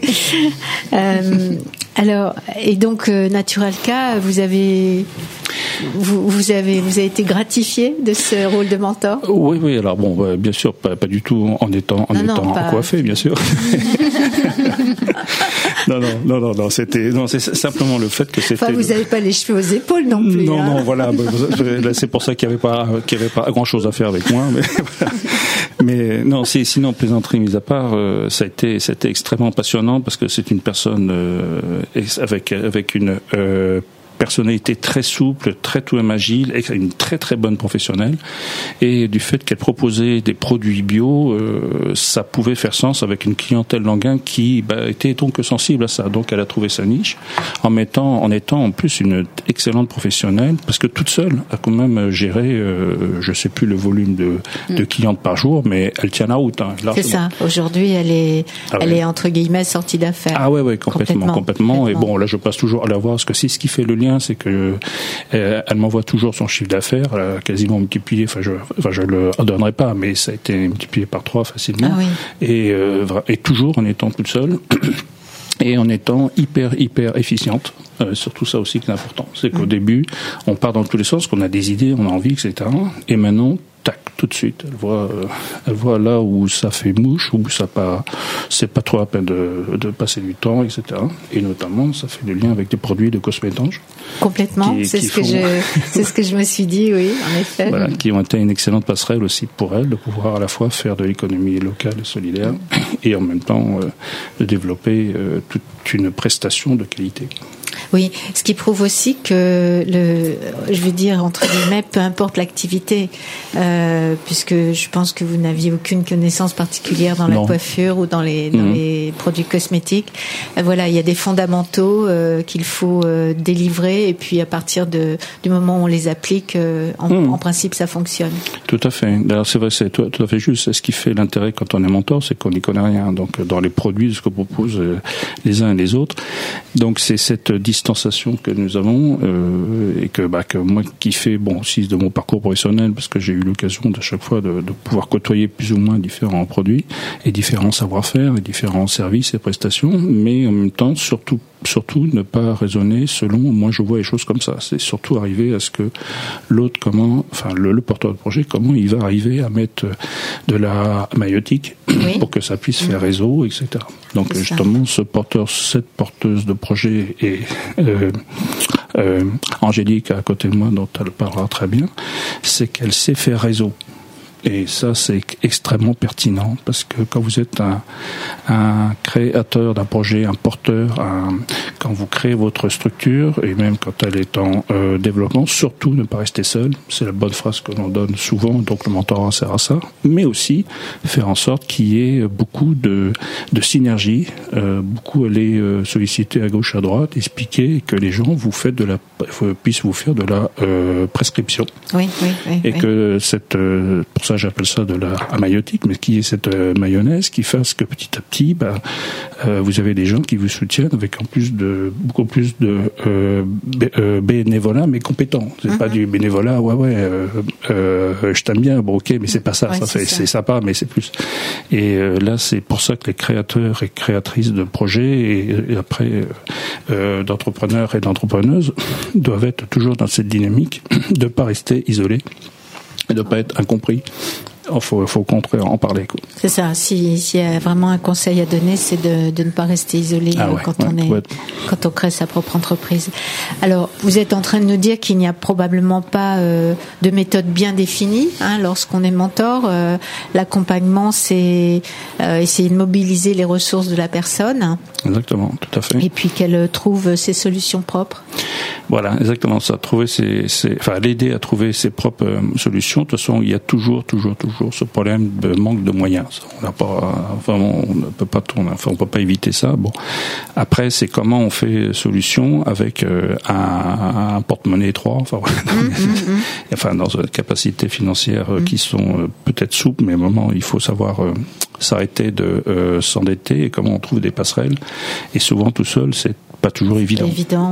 Alors, et donc Naturalka, vous avez été gratifié de ce rôle de mentor? Oui. Alors bon, bien sûr, pas du tout en étant coiffé, bien sûr. Non, c'est simplement le fait que c'était. Enfin, vous n'avez pas les cheveux aux épaules non plus. Non, voilà. C'est pour ça qu'il y avait pas grand chose à faire avec moi, mais voilà. Mais non, sinon, plaisanterie mise à part, ça a été extrêmement passionnant parce que c'est une personne avec une personnalité très souple, très tout même agile, et une très très bonne professionnelle. Et du fait qu'elle proposait des produits bio, ça pouvait faire sens avec une clientèle d'Anguin qui était donc sensible à ça. Donc elle a trouvé sa niche en étant en plus une excellente professionnelle, parce que toute seule a quand même géré, je sais plus le volume de clientes par jour, mais elle tient la route. C'est ça. Aujourd'hui, elle est entre guillemets sortie d'affaires. Ah ouais, complètement. Et bon, là, je passe toujours à la voir, parce que c'est ce qui fait le lien, c'est que elle m'envoie toujours son chiffre d'affaires, elle a quasiment multiplié, je le redonnerai pas, mais ça a été multiplié par 3 facilement. Ah oui. Et toujours en étant toute seule et en étant hyper efficiente. Surtout ça aussi qui est important, c'est qu'au début, on part dans tous les sens, qu'on a des idées, on a envie, etc. Et maintenant, tac, tout de suite, elle voit là où ça fait mouche, où c'est pas trop la peine de passer du temps, etc. Et notamment, ça fait du lien avec des produits de cosmétange. Complètement, c'est ce que je me suis dit, oui, en effet. Voilà, qui ont été une excellente passerelle aussi pour elle, de pouvoir à la fois faire de l'économie locale et solidaire, et en même temps de développer toute une prestation de qualité. Oui, ce qui prouve aussi que je veux dire entre guillemets, peu importe l'activité, puisque je pense que vous n'aviez aucune connaissance particulière dans la coiffure ou dans les produits cosmétiques. Voilà, il y a des fondamentaux qu'il faut délivrer, et puis à partir du moment où on les applique, en principe, ça fonctionne. Tout à fait. D'ailleurs, c'est vrai, c'est tout à fait juste. C'est ce qui fait l'intérêt quand on est mentor, c'est qu'on n'y connaît rien. Donc, dans les produits, ce que proposent les uns et les autres. Donc, c'est cette distanciation que nous avons, et que moi qui fais aussi de mon parcours professionnel, parce que j'ai eu l'occasion de chaque fois de pouvoir côtoyer plus ou moins différents produits et différents savoir-faire et différents services et prestations, mais en même temps surtout ne pas raisonner selon moi je vois les choses comme ça. C'est surtout arriver à ce que l'autre, le porteur de projet, comment il va arriver à mettre de la maïotique pour que ça puisse faire réseau, etc. Donc justement, cette porteuse de projet et Angélique à côté de moi, dont elle parlera très bien, c'est qu'elle sait faire réseau. Et ça, c'est extrêmement pertinent, parce que quand vous êtes un créateur d'un projet, un porteur, quand vous créez votre structure, et même quand elle est en développement, surtout ne pas rester seul. C'est la bonne phrase que l'on donne souvent, donc le mentorat sert à ça. Mais aussi faire en sorte qu'il y ait beaucoup de synergie, beaucoup aller solliciter à gauche, à droite, expliquer, et que les gens puissent vous faire de la prescription. Oui. Et que pour ça, pas j'appelle ça de la maïotique, mais qui est cette mayonnaise qui fasse que petit à petit, vous avez des gens qui vous soutiennent avec beaucoup plus de bénévolat, mais compétents. C'est pas du bénévolat, je t'aime bien, ok, mais c'est pas ça. C'est sympa, mais c'est plus. Et là, c'est pour ça que les créateurs et créatrices de projets et après d'entrepreneurs et d'entrepreneuses doivent être toujours dans cette dynamique de pas rester isolés et de pas être incompris. Il faut au contraire en parler, quoi. C'est ça. S'il y a vraiment un conseil à donner, c'est de ne pas rester isolé quand on crée sa propre entreprise. Alors, vous êtes en train de nous dire qu'il n'y a probablement pas de méthode bien définie, lorsqu'on est mentor. L'accompagnement, c'est essayer de mobiliser les ressources de la personne. Exactement, tout à fait. Et puis qu'elle trouve ses solutions propres. Voilà, exactement ça. L'aider à trouver ses propres solutions. De toute façon, il y a toujours ce problème de manque de moyens. On ne peut pas éviter ça. Bon, après, c'est comment on fait solution avec un porte-monnaie étroit. Dans une capacité financière qui sont peut-être souples, mais à un moment, il faut savoir s'arrêter de s'endetter et comment on trouve des passerelles. Et souvent, tout seul, c'est pas toujours évident.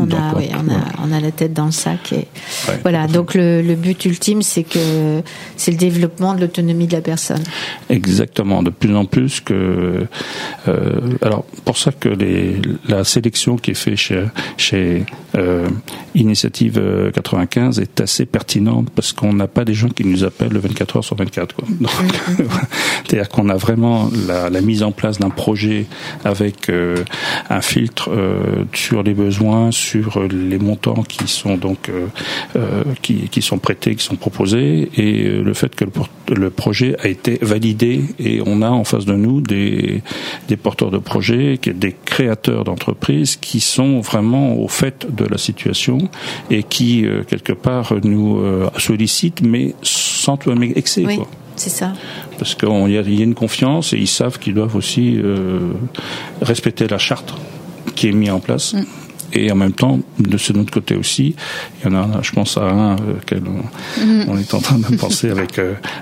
On a la tête dans le sac. Et voilà. Donc le but ultime, c'est le développement de l'autonomie de la personne. Exactement. De plus en plus que. Alors pour ça que la sélection qui est faite chez Initiative 95 est assez pertinente parce qu'on n'a pas des gens qui nous appellent le 24 heures sur 24. Quoi. Donc, c'est-à-dire qu'on a vraiment la mise en place d'un projet avec un filtre sur les besoins, sur les montants qui sont donc qui sont prêtés, qui sont proposés, et le fait que le projet a été validé et on a en face de nous des porteurs de projets, des créateurs d'entreprises qui sont vraiment au fait de la situation et qui quelque part nous sollicitent, mais sans tout excès. Oui. Quoi. C'est ça. Parce qu'il y a une confiance et ils savent qu'ils doivent aussi respecter la charte qui est mise en place. Et en même temps, de ce autre côté aussi, il y en a, je pense à un on est en train de penser avec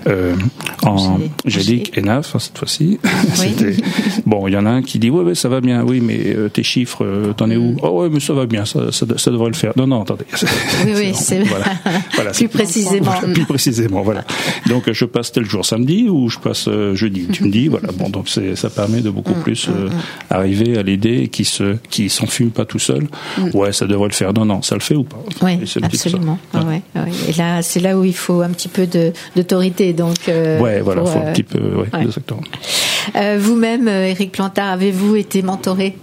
Angélique et Naf, cette fois-ci. Bon, il y en a un qui dit ouais, ça va bien, oui, mais tes chiffres, t'en es où? Oh ouais, mais ça va bien, ça devrait le faire. Non, attendez. C'est voilà, plus précisément. Plus précisément, voilà. Donc je passe tel jour samedi ou je passe jeudi. Tu me dis, voilà. Bon, donc ça permet de beaucoup plus arriver à l'aider et qui s'enfume pas tout seul. Ouais, ça devrait le faire. Non, ça le fait ou pas? Oui, absolument. Ouais. Et là, c'est là où il faut un petit peu d'autorité. Donc, faut un petit peu, exactement. Vous-même, Éric Plantard, avez-vous été mentoré?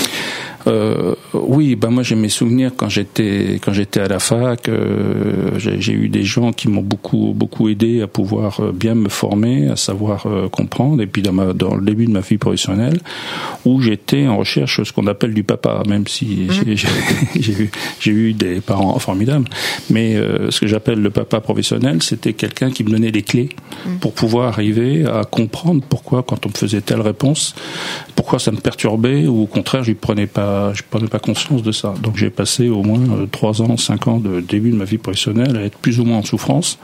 Oui, moi j'ai mes souvenirs quand j'étais à la fac. J'ai eu des gens qui m'ont beaucoup aidé à pouvoir bien me former, à savoir comprendre. Et puis dans le début de ma vie professionnelle, où j'étais en recherche ce qu'on appelle du papa, même si j'ai eu des parents formidables. Mais ce que j'appelle le papa professionnel, c'était quelqu'un qui me donnait les clés pour pouvoir arriver à comprendre pourquoi, quand on me faisait telle réponse, pourquoi ça me perturbait, ou au contraire, je prenais pas conscience de ça. Donc j'ai passé au moins 3 ans, 5 ans de début de ma vie professionnelle à être plus ou moins en souffrance,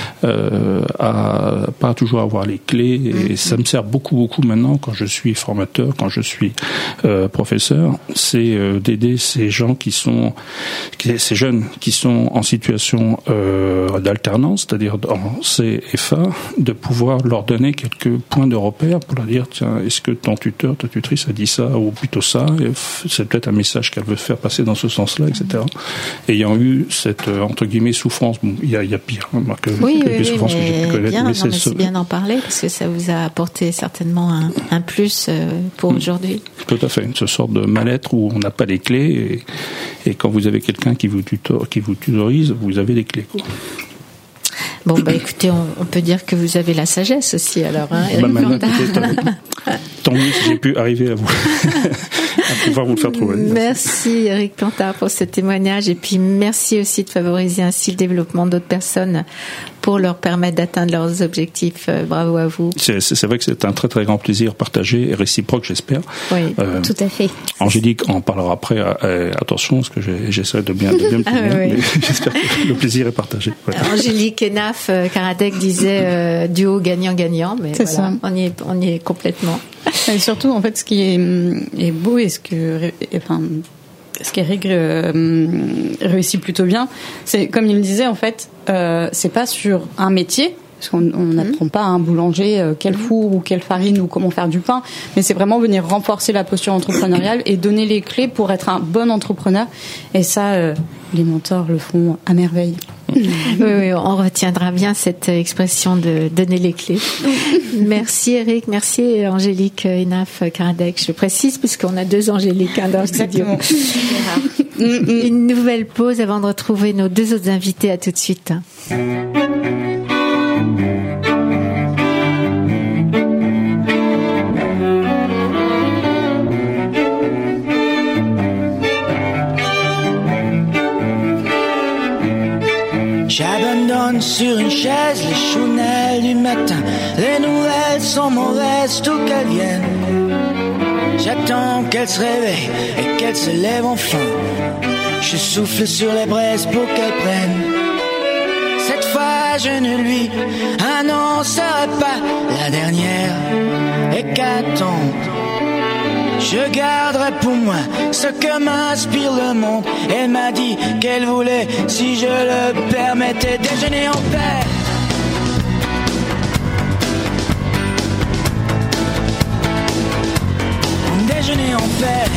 à pas toujours avoir les clés, et ça me sert beaucoup maintenant quand je suis formateur, quand je suis professeur, c'est d'aider ces gens ces jeunes qui sont en situation d'alternance, c'est-à-dire en CFA, de pouvoir leur donner quelques points de repère pour leur dire, tiens, est-ce que ton tuteur, ta tutrice a dit ça, ou plutôt ça, c'est peut-être un message qu'elle veut faire passer dans ce sens-là, etc. Ayant eu cette, entre guillemets, souffrance, bon, il y a pire, que souffrance que j'ai pu connaître. C'est bien d'en parler, parce que ça vous a apporté certainement un plus pour aujourd'hui. Tout à fait, ce sort de mal-être où on n'a pas les clés, et quand vous avez quelqu'un qui vous tutorise, vous avez les clés, quoi. Bon, écoutez, on peut dire que vous avez la sagesse aussi, alors, Éric Plantard. Tant mieux si j'ai pu arriver à pouvoir vous le faire trouver. Merci Eric Plantard pour ce témoignage et puis merci aussi de favoriser ainsi le développement d'autres personnes pour leur permettre d'atteindre leurs objectifs. Bravo à vous. C'est vrai que c'est un très très grand plaisir partagé et réciproque, j'espère. Oui, tout à fait. Angélique en parlera après. Attention, parce que j'essaie de bien me tenir, mais j'espère que le plaisir est partagé. Ouais. Angélique Enaf Karadec disait duo gagnant-gagnant, mais c'est voilà, ça. On y est complètement. Et surtout, en fait, ce qui est beau et ce qu'Eric réussit plutôt bien, c'est, comme il me disait, en fait, c'est pas sur un métier, parce qu'on n'apprend pas à un boulanger quel four ou quelle farine ou comment faire du pain, mais c'est vraiment venir renforcer la posture entrepreneuriale et donner les clés pour être un bon entrepreneur. Et ça, les mentors le font à merveille. Oui, on retiendra bien cette expression de donner les clés. Merci Eric, merci Angélique Enaf Karadec. Je précise puisqu'on a 2 Angéliques dans le studio. Une nouvelle pause avant de retrouver nos 2 autres invités. À tout de suite. J'abandonne sur une chaise les chounelles du matin. Les nouvelles sont mauvaises, tout qu'elles viennent. J'attends qu'elle se réveille et qu'elle se lève enfin. Je souffle sur les braises pour qu'elle prenne. Cette fois je ne lui annoncerai pas la dernière hécatombe. Je garderai pour moi ce que m'inspire le monde. Elle m'a dit qu'elle voulait, si je le permettais, déjeuner en paix. Déjeuner en paix.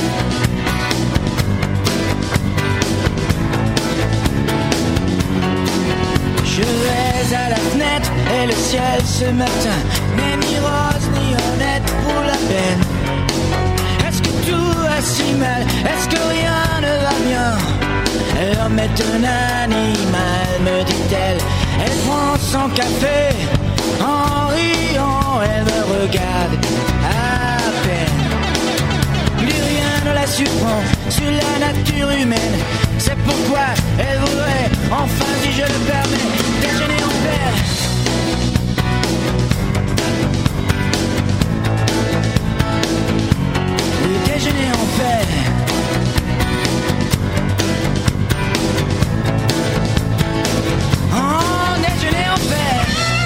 Je vais à la fenêtre et le ciel ce matin n'est ni rose ni honnête pour la peine. Est-ce que tout va si mal? Est-ce que rien ne va bien? L'homme est un animal, me dit-elle. Elle prend son café en riant, elle me regarde à peine. Plus rien ne la surprend sur la nature humaine. C'est pourquoi elle voudrait, enfin si je le permets, déjeuner en paix. Déjeuner en paix. Oh, déjeuner en paix.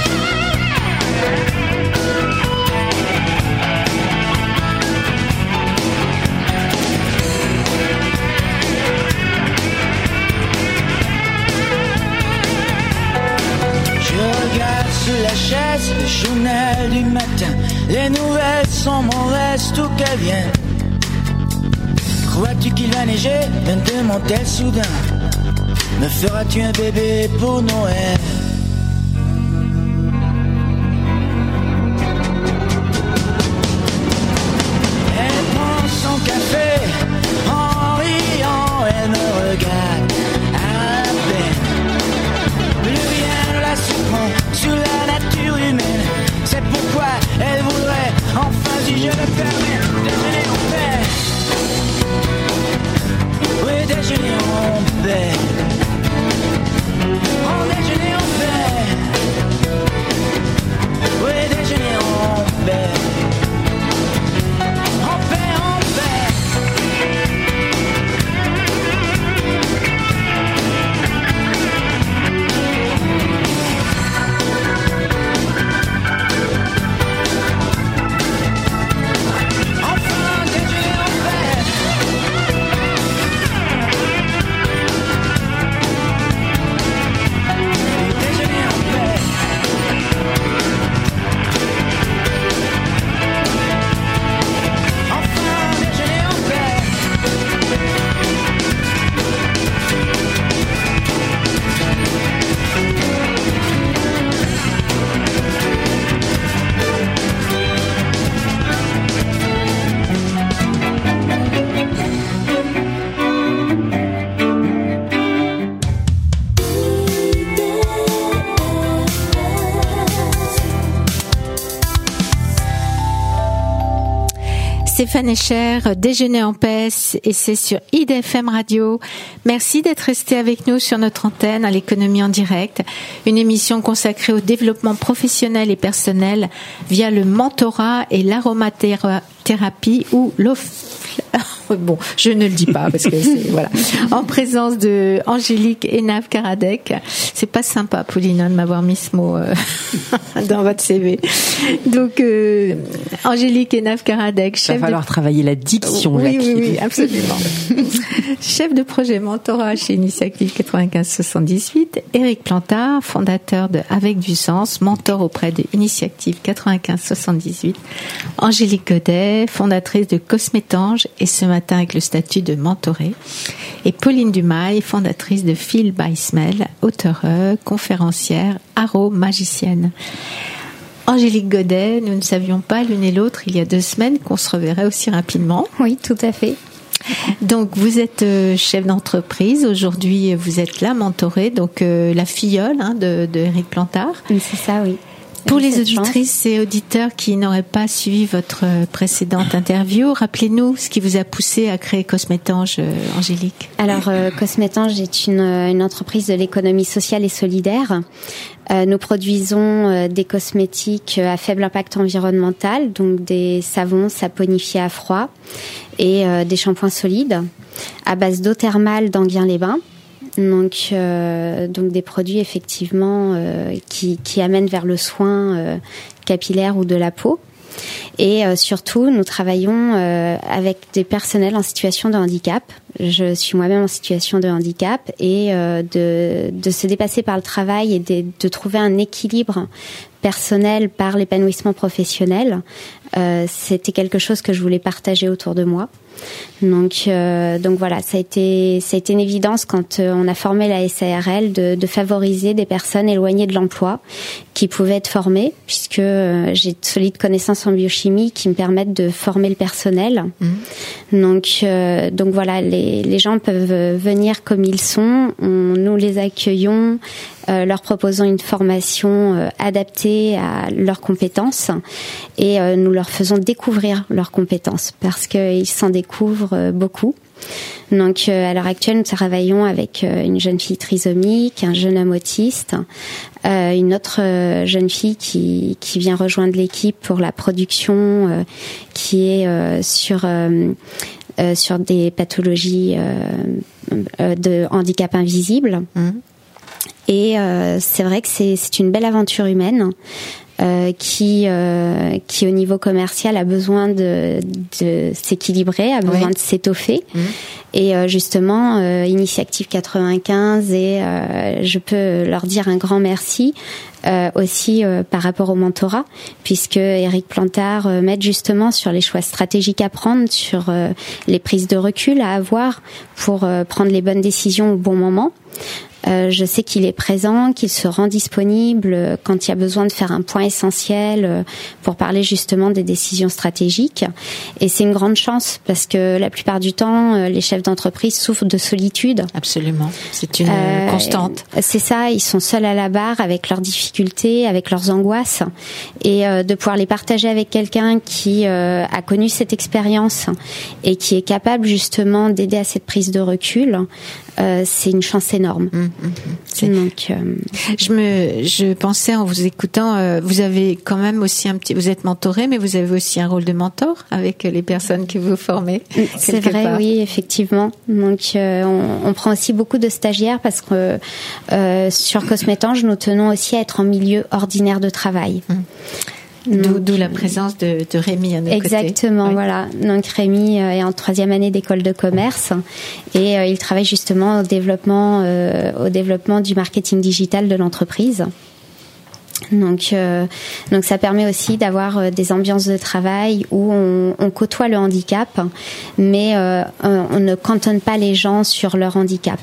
Je regarde sous la chaise le journal du matin. Les nouvelles sont mauvaises, tout qu'elles viennent. Crois-tu qu'il va neiger? Me demande-t-elle soudain. Me feras-tu un bébé pour Noël? Elle prend son café en riant, elle me regarde à peine. Plus rien ne la surprend sur la nature humaine. C'est pourquoi elle voudrait, enfin si je le permets, déjeuner en paix. Oui, déjeuner en paix. Oh, déjeuner en paix. Oui, déjeuner en paix. En paix, en paix. Enfin, déjeuner en paix. Déjeuner en paix. Stéphane Escher, Déjeuner en paix, et c'est sur IDFM Radio. Merci d'être resté avec nous sur notre antenne à l'économie en direct, une émission consacrée au développement professionnel et personnel via le mentorat et l'aromathérapie ou bon, je ne le dis pas parce que c'est, voilà. En présence de Angélique Hénave-Karadec. C'est pas sympa, Pauline, de m'avoir mis ce mot dans votre CV. Donc, Angélique Hénave-Karadec, chef. Il va falloir travailler la diction. Oui, absolument. Chef de projet mentorat chez Initiative 9578. Éric Plantard, fondateur de Avec du Sens, mentor auprès de Initiative 9578. Angélique Godet, fondatrice de Cosmétange, et ce matin avec le statut de mentorée. Et Pauline Dumail, fondatrice de Feel by Smell, auteure, conférencière, magicienne. Angélique Godet, nous ne savions pas l'une et l'autre il y a 2 semaines qu'on se reverrait aussi rapidement. Oui, tout à fait. Donc vous êtes chef d'entreprise, aujourd'hui vous êtes la mentorée, donc la filleule de Éric Plantard. C'est ça, oui. Pour les auditrices et auditeurs qui n'auraient pas suivi votre précédente interview, rappelez-nous ce qui vous a poussé à créer Cosmétange, Angélique. Alors, Cosmétange est une entreprise de l'économie sociale et solidaire. Nous produisons des cosmétiques à faible impact environnemental, donc des savons saponifiés à froid et des shampoings solides à base d'eau thermale d'Enghien-les-Bains. Donc des produits effectivement qui amènent vers le soin capillaire ou de la peau. Et surtout, nous travaillons avec des personnels en situation de handicap. Je suis moi-même en situation de handicap et de se dépasser par le travail et de trouver un équilibre personnel par l'épanouissement professionnel. C'était quelque chose que je voulais partager autour de moi. Donc voilà, ça a été une évidence quand on a formé la SARL de favoriser des personnes éloignées de l'emploi qui pouvaient être formées, puisque j'ai de solides connaissances en biochimie qui me permettent de former le personnel. Donc voilà, les gens peuvent venir comme ils sont, nous les accueillons, leur proposons une formation adaptée à leurs compétences et nous leur faisons découvrir leurs compétences parce qu'ils s'en découvrent beaucoup. Donc à l'heure actuelle, nous travaillons avec une jeune fille trisomique, un jeune homme autiste, une autre jeune fille qui vient rejoindre l'équipe pour la production qui est sur des pathologies de handicap invisible. Et c'est vrai que c'est une belle aventure humaine qui au niveau commercial a besoin de s'équilibrer, a besoin de s'étoffer. Et justement, Initiative 95 et je peux leur dire un grand merci aussi par rapport au mentorat, puisque Éric Plantard m'aide justement sur les choix stratégiques à prendre, sur les prises de recul à avoir pour prendre les bonnes décisions au bon moment. Je sais qu'il est présent, qu'il se rend disponible quand il y a besoin de faire un point essentiel pour parler justement des décisions stratégiques. Et c'est une grande chance parce que la plupart du temps, les chefs d'entreprise souffrent de solitude. Absolument, c'est une constante. C'est ça, ils sont seuls à la barre avec leurs difficultés, avec leurs angoisses. Et de pouvoir les partager avec quelqu'un qui a connu cette expérience et qui est capable justement d'aider à cette prise de recul, c'est une chance énorme. Donc, je pensais en vous écoutant, vous avez quand même aussi vous êtes mentoré, mais vous avez aussi un rôle de mentor avec les personnes que vous formez. C'est vrai, oui, effectivement. Donc, on prend aussi beaucoup de stagiaires parce que sur Cosmétange, nous tenons aussi à être en milieu ordinaire de travail. D'où la présence de Rémi à nos côtés. Exactement, oui. Voilà. Donc Rémi est en 3e année d'école de commerce et il travaille justement au développement du marketing digital de l'entreprise. Donc ça permet aussi d'avoir des ambiances de travail où on côtoie le handicap, mais on ne cantonne pas les gens sur leur handicap.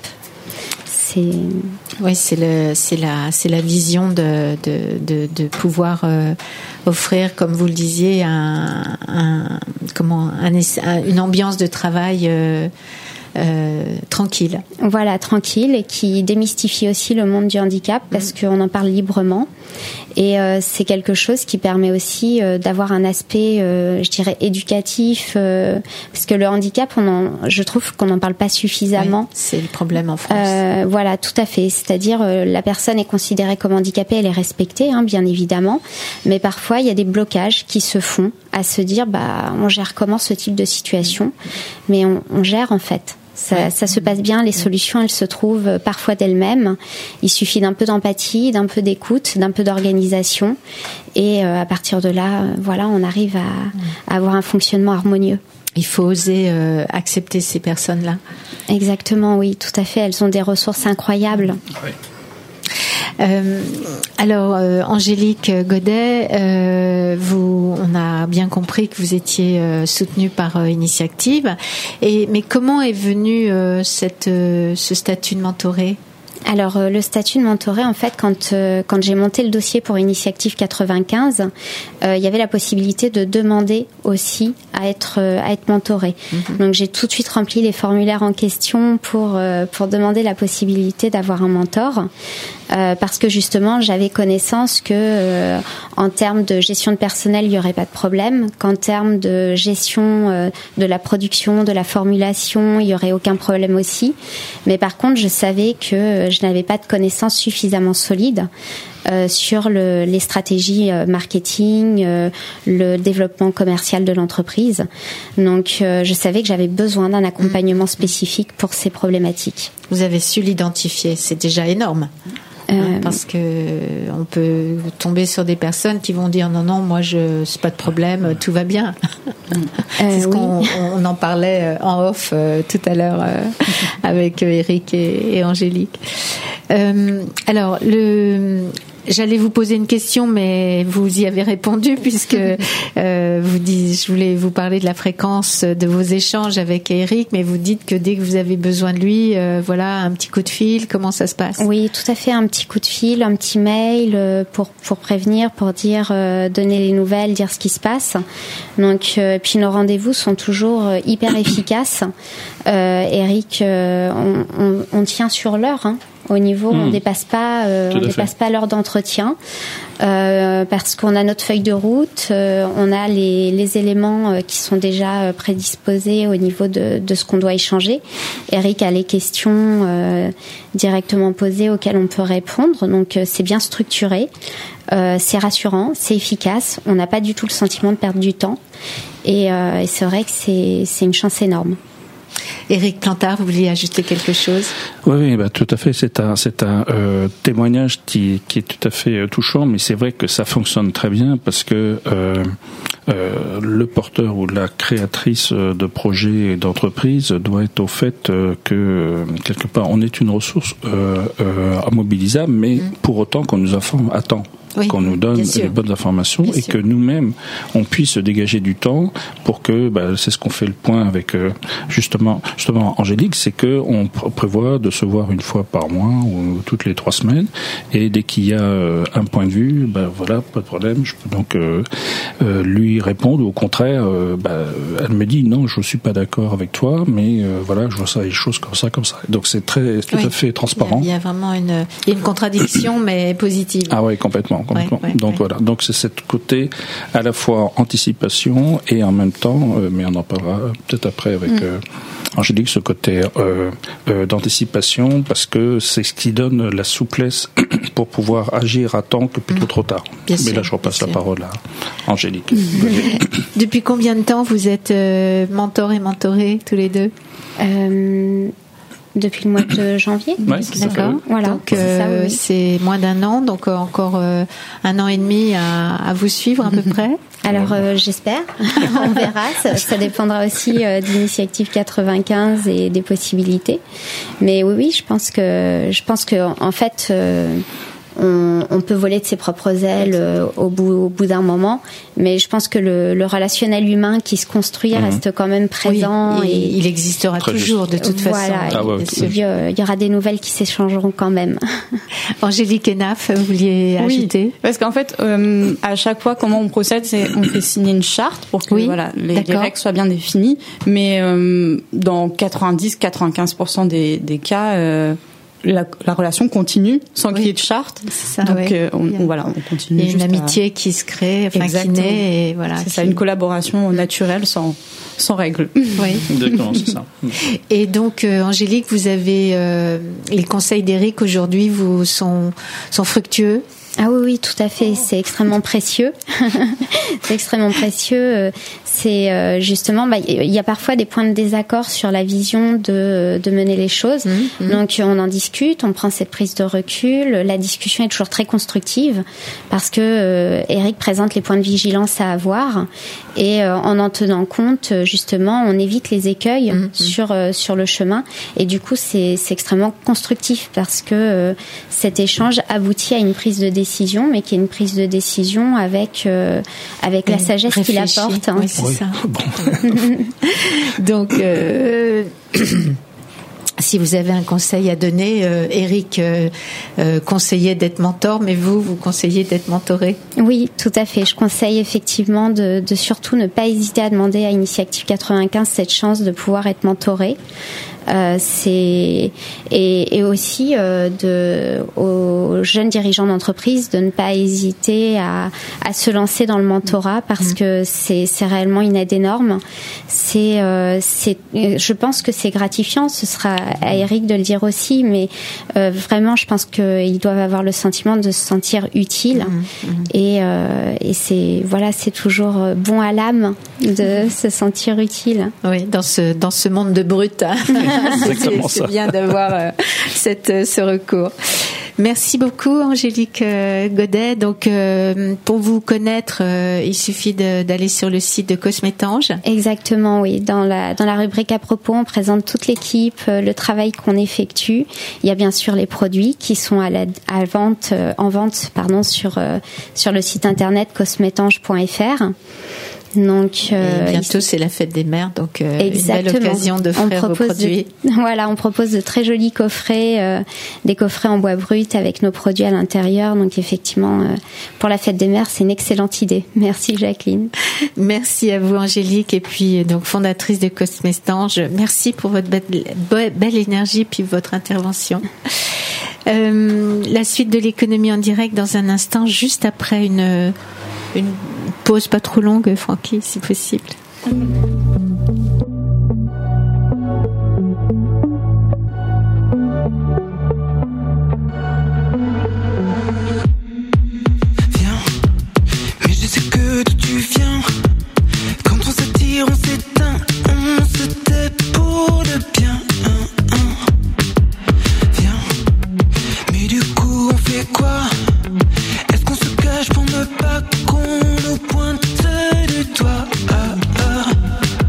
Oui, c'est la vision de pouvoir offrir, comme vous le disiez, une ambiance de travail tranquille. Voilà, tranquille, et qui démystifie aussi le monde du handicap parce qu'on en parle librement. Et c'est quelque chose qui permet aussi d'avoir un aspect, je dirais, éducatif, parce que le handicap, je trouve qu'on n'en parle pas suffisamment. Oui, c'est le problème en France. Voilà, tout à fait. C'est-à-dire, la personne est considérée comme handicapée, elle est respectée, bien évidemment, mais parfois il y a des blocages qui se font à se dire, on gère comment ce type de situation, mais on gère en fait. Ça se passe bien, les solutions, elles se trouvent parfois d'elles-mêmes. Il suffit d'un peu d'empathie, d'un peu d'écoute, d'un peu d'organisation. Et à partir de là, on arrive à avoir un fonctionnement harmonieux. Il faut oser accepter ces personnes-là. Exactement, oui, tout à fait. Elles ont des ressources incroyables. Oui. Alors, Angélique Godet, on a bien compris que vous étiez soutenue par Initiactive. Mais comment est venu ce statut de mentorée ? Alors le statut de mentorée, en fait, quand j'ai monté le dossier pour Initiactive 95, il y avait la possibilité de demander aussi à être mentorée. Donc j'ai tout de suite rempli les formulaires en question pour demander la possibilité d'avoir un mentor. Parce que justement j'avais connaissance que en termes de gestion de personnel il y aurait pas de problème, qu'en termes de gestion de la production, de la formulation, il y aurait aucun problème aussi. Mais par contre je savais que je n'avais pas de connaissances suffisamment solides sur les stratégies marketing, le développement commercial de l'entreprise. Donc je savais que j'avais besoin d'un accompagnement spécifique pour ces problématiques. Vous avez su l'identifier, c'est déjà énorme. Parce que on peut tomber sur des personnes qui vont dire non, moi c'est pas de problème, tout va bien. C'est ce on en parlait en off tout à l'heure avec Eric et Angélique. Alors j'allais vous poser une question, mais vous y avez répondu puisque je voulais vous parler de la fréquence de vos échanges avec Eric, mais vous dites que dès que vous avez besoin de lui, un petit coup de fil, comment ça se passe ? Oui, tout à fait, un petit coup de fil, un petit mail pour prévenir, pour dire, donner les nouvelles, dire ce qui se passe. Donc, puis nos rendez-vous sont toujours hyper efficaces. Eric, on tient sur l'heure, Au niveau, on dépasse pas l'heure d'entretien parce qu'on a notre feuille de route, on a les éléments qui sont déjà prédisposés au niveau de ce qu'on doit échanger. Eric a les questions directement posées auxquelles on peut répondre, donc c'est bien structuré, c'est rassurant, c'est efficace. On n'a pas du tout le sentiment de perdre du temps et c'est vrai que c'est une chance énorme. Éric Plantard, vous vouliez ajouter quelque chose ? Oui, tout à fait. C'est un témoignage qui est tout à fait touchant, mais c'est vrai que ça fonctionne très bien parce que le porteur ou la créatrice de projet et d'entreprise doit être au fait que quelque part on est une ressource mobilisable, mais pour autant qu'on nous informe à temps. Qu'on nous donne les bonnes informations et que nous-mêmes on puisse dégager du temps pour que c'est ce qu'on fait le point avec justement Angélique, c'est que on prévoit de se voir une fois par mois ou toutes les 3 semaines, et dès qu'il y a un point de vue, pas de problème, je peux donc lui répondre, ou au contraire elle me dit non, je suis pas d'accord avec toi, mais je vois ça, les choses comme ça. Donc c'est tout à fait transparent. Il y a vraiment une contradiction mais positive. Ah oui, complètement. Donc voilà, donc c'est cette côté à la fois anticipation et en même temps, mais on en parlera peut-être après avec Angélique, ce côté d'anticipation, parce que c'est ce qui donne la souplesse pour pouvoir agir à temps que plutôt trop tard. Mais là je repasse la parole à Angélique. Depuis combien de temps vous êtes mentor et mentoré tous les deux ? Depuis le mois de janvier. D'accord. Voilà. Donc c'est moins d'1 an, donc encore 1 an et demi à vous suivre à peu près. Alors j'espère, on verra. Ça dépendra aussi d'Initiative 95 et des possibilités. Mais oui, je pense que en fait, on peut voler de ses propres ailes au bout d'un moment, mais je pense que le relationnel humain qui se construit reste quand même présent. Oui, et il existera toujours de toute façon. Il y aura des nouvelles qui s'échangeront quand même. Angélique Hénaff, vous vouliez ajouter? Parce qu'en fait, à chaque fois, comment on procède, c'est on fait signer une charte pour que les règles soient bien définies, mais dans 90-95% des cas, la relation continue sans qu'il y ait de charte. C'est ça, donc on continue. Il y a une amitié qui se crée, qui naît, et voilà. C'est ça, une collaboration naturelle sans règles. Oui. Exactement, c'est ça. Et donc, Angélique, vous avez les conseils d'Éric aujourd'hui sont fructueux. Ah oui, tout à fait. C'est extrêmement précieux. C'est extrêmement précieux. C'est justement, il y a parfois des points de désaccord sur la vision de mener les choses. Donc, on en discute, on prend cette prise de recul. La discussion est toujours très constructive parce que Éric présente les points de vigilance à avoir et en tenant compte, justement, on évite les écueils sur le chemin. Et du coup, c'est extrêmement constructif parce que cet échange aboutit à une prise de décision, mais qui est une prise de décision avec la sagesse qu'il apporte. Oui, c'est ça. Bon. Donc, si vous avez un conseil à donner, Éric conseillait d'être mentor, mais vous conseillez d'être mentoré? Oui, tout à fait. Je conseille effectivement de surtout ne pas hésiter à demander à Initiative 95 cette chance de pouvoir être mentoré. Et aussi aux jeunes dirigeants d'entreprise de ne pas hésiter à se lancer dans le mentorat parce que c'est réellement une aide énorme. Je pense que c'est gratifiant. Ce sera à Éric de le dire aussi, mais vraiment, je pense qu'ils doivent avoir le sentiment de se sentir utile. Et c'est toujours bon à l'âme de se sentir utile. Oui, dans ce monde de brut. C'est bien d'avoir ce recours. Merci beaucoup, Angélique Godet. Donc, pour vous connaître, il suffit d'aller sur le site de Cosmétange. Exactement, oui. Dans la rubrique à propos, on présente toute l'équipe, le travail qu'on effectue. Il y a bien sûr les produits qui sont en vente sur le site internet cosmetange.fr. Donc, bientôt c'est la fête des mères, donc une belle occasion d'offrir vos produits. On propose de très jolis coffrets, des coffrets en bois brut avec nos produits à l'intérieur. Donc effectivement, pour la fête des mères, c'est une excellente idée. Merci Jacqueline. Merci à vous Angélique, et puis donc fondatrice de Cosmétange. Merci pour votre belle énergie puis votre intervention. La suite de l'économie en direct dans un instant, juste après une pause pas trop longue, Francky, si possible. Viens, mais je sais que d'où tu viens. Quand on s'attire, on s'éteint, on se tait pour le bien. Viens, mais du coup on fait quoi? Est-ce qu'on se cache pour ne pas qu'on nous pointe du doigt?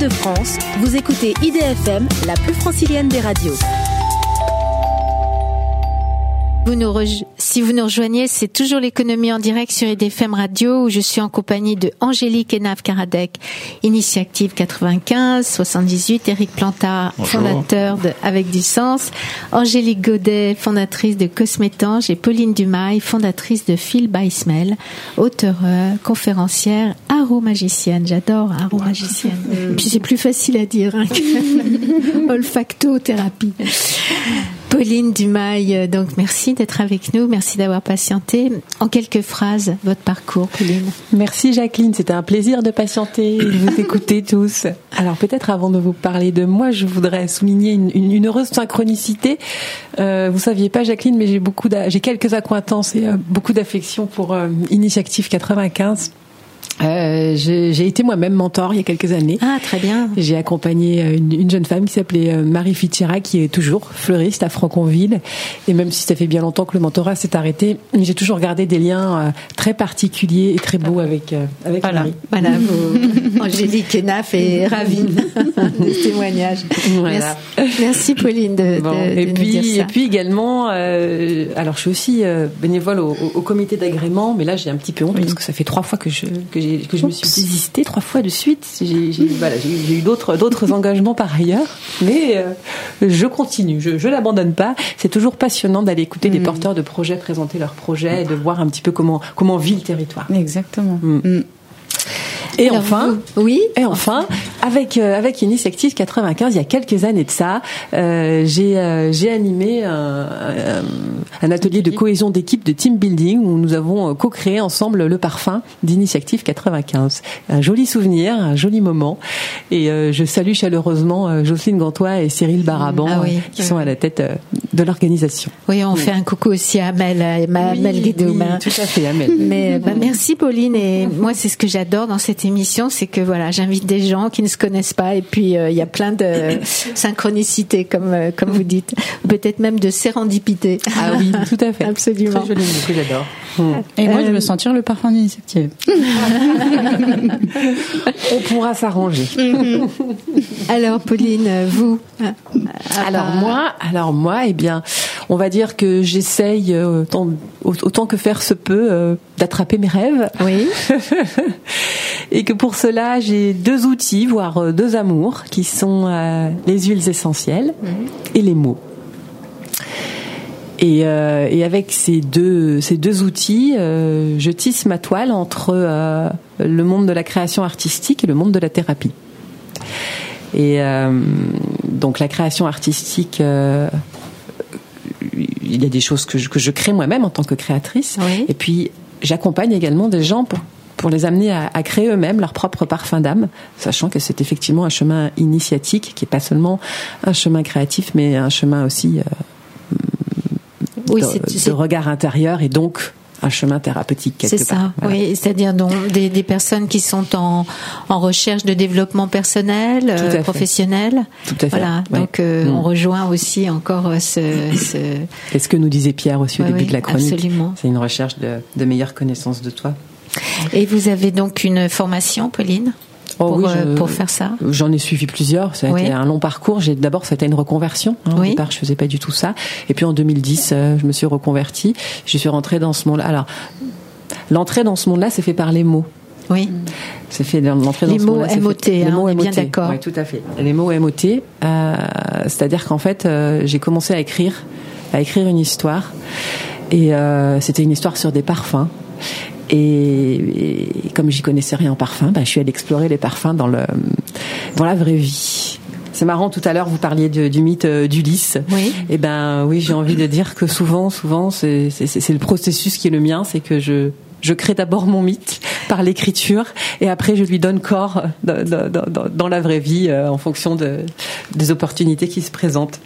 Île-de-France, vous écoutez IDFM, la plus francilienne des radios. Si vous nous rejoignez, c'est toujours l'économie en direct sur IDFM Radio où je suis en compagnie de Angélique Hénave-Karadec, Initiative 95-78, Éric Plantard, fondateur de Avec du Sens, Angélique Godet, fondatrice de Cosmétange et Pauline Dumail, fondatrice de Feel by Smell, auteure, conférencière, aromagicienne. J'adore aromagicienne. Puis c'est plus facile à dire que olfactothérapie. Pauline Dumail, donc merci d'être avec nous, merci d'avoir patienté. En quelques phrases, votre parcours, Pauline. Merci Jacqueline, c'était un plaisir de patienter et de vous écouter tous. Alors peut-être avant de vous parler de moi, je voudrais souligner une heureuse synchronicité. Vous saviez pas Jacqueline, mais j'ai quelques accointances et beaucoup d'affection pour Initiative 95. J'ai été moi-même mentor il y a quelques années. Ah, très bien. J'ai accompagné une jeune femme qui s'appelait Marie Fitchera, qui est toujours fleuriste à Franconville. Et même si ça fait bien longtemps que le mentorat s'est arrêté, j'ai toujours gardé des liens très particuliers et très beaux avec Marie. Voilà, Angélique Hénaf est ravie de ce témoignage. Voilà. Merci Pauline de nous dire ça. Et puis également, alors je suis aussi bénévole au comité d'agrément, mais là j'ai un petit peu honte parce que ça fait 3 fois que je me suis désistée 3 fois de suite. J'ai eu d'autres engagements par ailleurs, mais je continue, je l'abandonne pas. C'est toujours passionnant d'aller écouter des porteurs de projets présenter leurs projets et de voir un petit peu comment vit le territoire. Exactement. Et enfin, avec Initiative 95, il y a quelques années de ça, j'ai animé un atelier de cohésion d'équipe, de team building, où nous avons co-créé ensemble le parfum d'Initiative 95. Un joli souvenir, un joli moment. Et je salue chaleureusement Jocelyne Gantois et Cyril Baraban, qui sont à la tête de l'organisation. Oui, on fait un coucou aussi à Amel Guédoume. Oui, tout à fait, Amel. Mais merci Pauline. Et moi, c'est ce que j'adore dans cette émission, c'est que voilà, j'invite des gens qui ne se connaissent pas, et puis il y a plein de synchronicités, comme vous dites, peut-être même de sérendipité. Ah oui, tout à fait. Absolument. Très joli, que j'adore. Et moi, je veux sentir le parfum d'Initiative. On pourra s'arranger. Alors, Pauline, vous? Alors moi, eh bien, on va dire que j'essaye autant que faire se peut d'attraper mes rêves. Oui. Et que pour cela, j'ai 2 outils, voire 2 amours, qui sont les huiles essentielles et les mots. Et avec ces deux outils, je tisse ma toile entre le monde de la création artistique et le monde de la thérapie. Et donc la création artistique, il y a des choses que je crée moi-même en tant que créatrice. Oui. Et puis j'accompagne également des gens pour les amener à créer eux-mêmes leur propre parfum d'âme, sachant que c'est effectivement un chemin initiatique qui est pas seulement un chemin créatif, mais un chemin aussi de regard intérieur et donc un chemin thérapeutique quelque part. C'est ça, voilà. oui, c'est-à-dire donc des personnes qui sont en recherche de développement personnel, professionnel. Tout à fait. Voilà, ouais. donc on rejoint aussi encore ce... C'est ce que nous disait Pierre aussi au début de la chronique. Absolument. C'est une recherche de meilleure connaissance de toi. Et vous avez donc une formation, Pauline, pour faire ça? J'en ai suivi plusieurs. Ça a été un long parcours. D'abord, c'était une reconversion. Au départ, je faisais pas du tout ça. Et puis en 2010, je me suis reconvertie. Je suis rentrée dans ce monde-là. Alors, l'entrée dans ce monde-là s'est fait par les mots. Oui. C'est fait l'entrée dans les ce monde-là. Les mots MOT, on est bien d'accord. Oui, tout à fait. Les mots MOT. C'est-à-dire qu'en fait, j'ai commencé à écrire une histoire. Et c'était une histoire sur des parfums. Et comme j'y connaissais rien en parfum, je suis allée explorer les parfums dans la vraie vie. C'est marrant, tout à l'heure vous parliez du mythe d'Ulysse. Oui. Et oui, j'ai envie de dire que souvent c'est le processus qui est le mien, c'est que je crée d'abord mon mythe par l'écriture et après je lui donne corps dans la vraie vie en fonction des opportunités qui se présentent.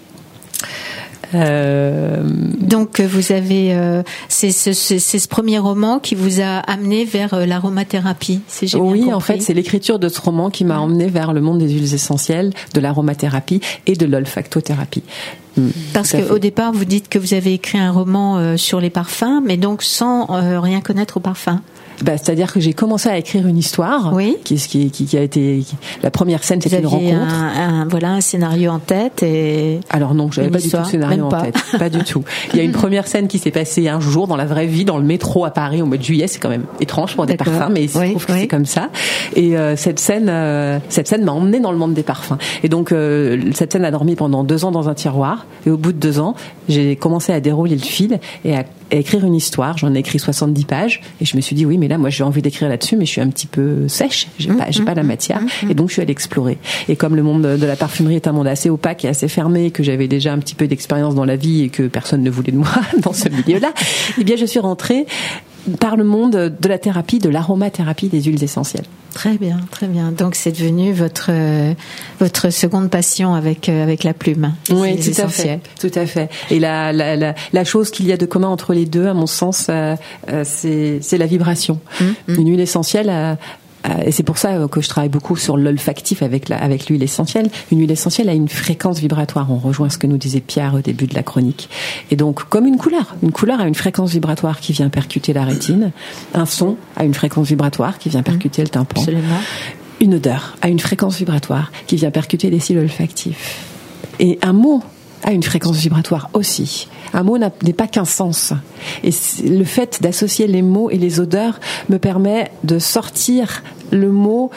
Donc vous avez c'est ce premier roman qui vous a amené vers l'aromathérapie, si j'ai bien compris. Oui, en fait, c'est l'écriture de ce roman qui m'a emmenée vers le monde des huiles essentielles, de l'aromathérapie et de l'olfactothérapie. Parce qu'au départ, vous dites que vous avez écrit un roman sur les parfums, mais donc sans rien connaître aux parfums. C'est-à-dire que j'ai commencé à écrire une histoire. Oui. Qui a été la première scène, c'était une rencontre. Un scénario en tête et. Alors non, j'avais pas du tout le scénario en tête. Pas du tout. Il y a une première scène qui s'est passée un jour dans la vraie vie, dans le métro à Paris au mois de juillet. C'est quand même étrange pour des parfums, mais il se trouve que c'est comme ça. Et cette scène m'a emmenée dans le monde des parfums. Et donc cette scène a dormi pendant 2 ans dans un tiroir. Et au bout de 2 ans, j'ai commencé à dérouler le fil et à écrire une histoire. J'en ai écrit 70 pages et je me suis dit oui, mais là moi j'ai envie d'écrire là-dessus, mais je suis un petit peu sèche, j'ai pas la matière, et donc je suis allée explorer. Et comme le monde de la parfumerie est un monde assez opaque et assez fermé, que j'avais déjà un petit peu d'expérience dans la vie et que personne ne voulait de moi dans ce milieu-là, eh bien je suis rentrée par le monde de la thérapie, de l'aromathérapie des huiles essentielles. Très bien, très bien. Donc c'est devenu votre seconde passion avec la plume. Oui, tout à fait. Et la chose qu'il y a de commun entre les deux, à mon sens, c'est la vibration. Une huile essentielle. Et c'est pour ça que je travaille beaucoup sur l'olfactif avec l'huile essentielle. Une huile essentielle a une fréquence vibratoire. On rejoint ce que nous disait Pierre au début de la chronique. Et donc, comme une couleur a une fréquence vibratoire qui vient percuter la rétine. Un son a une fréquence vibratoire qui vient percuter le tympan. Absolument. Une odeur a une fréquence vibratoire qui vient percuter les cils olfactifs. Et un mot a une fréquence vibratoire aussi. Un mot n'est pas qu'un sens. Et le fait d'associer les mots et les odeurs me permet de sortir le mot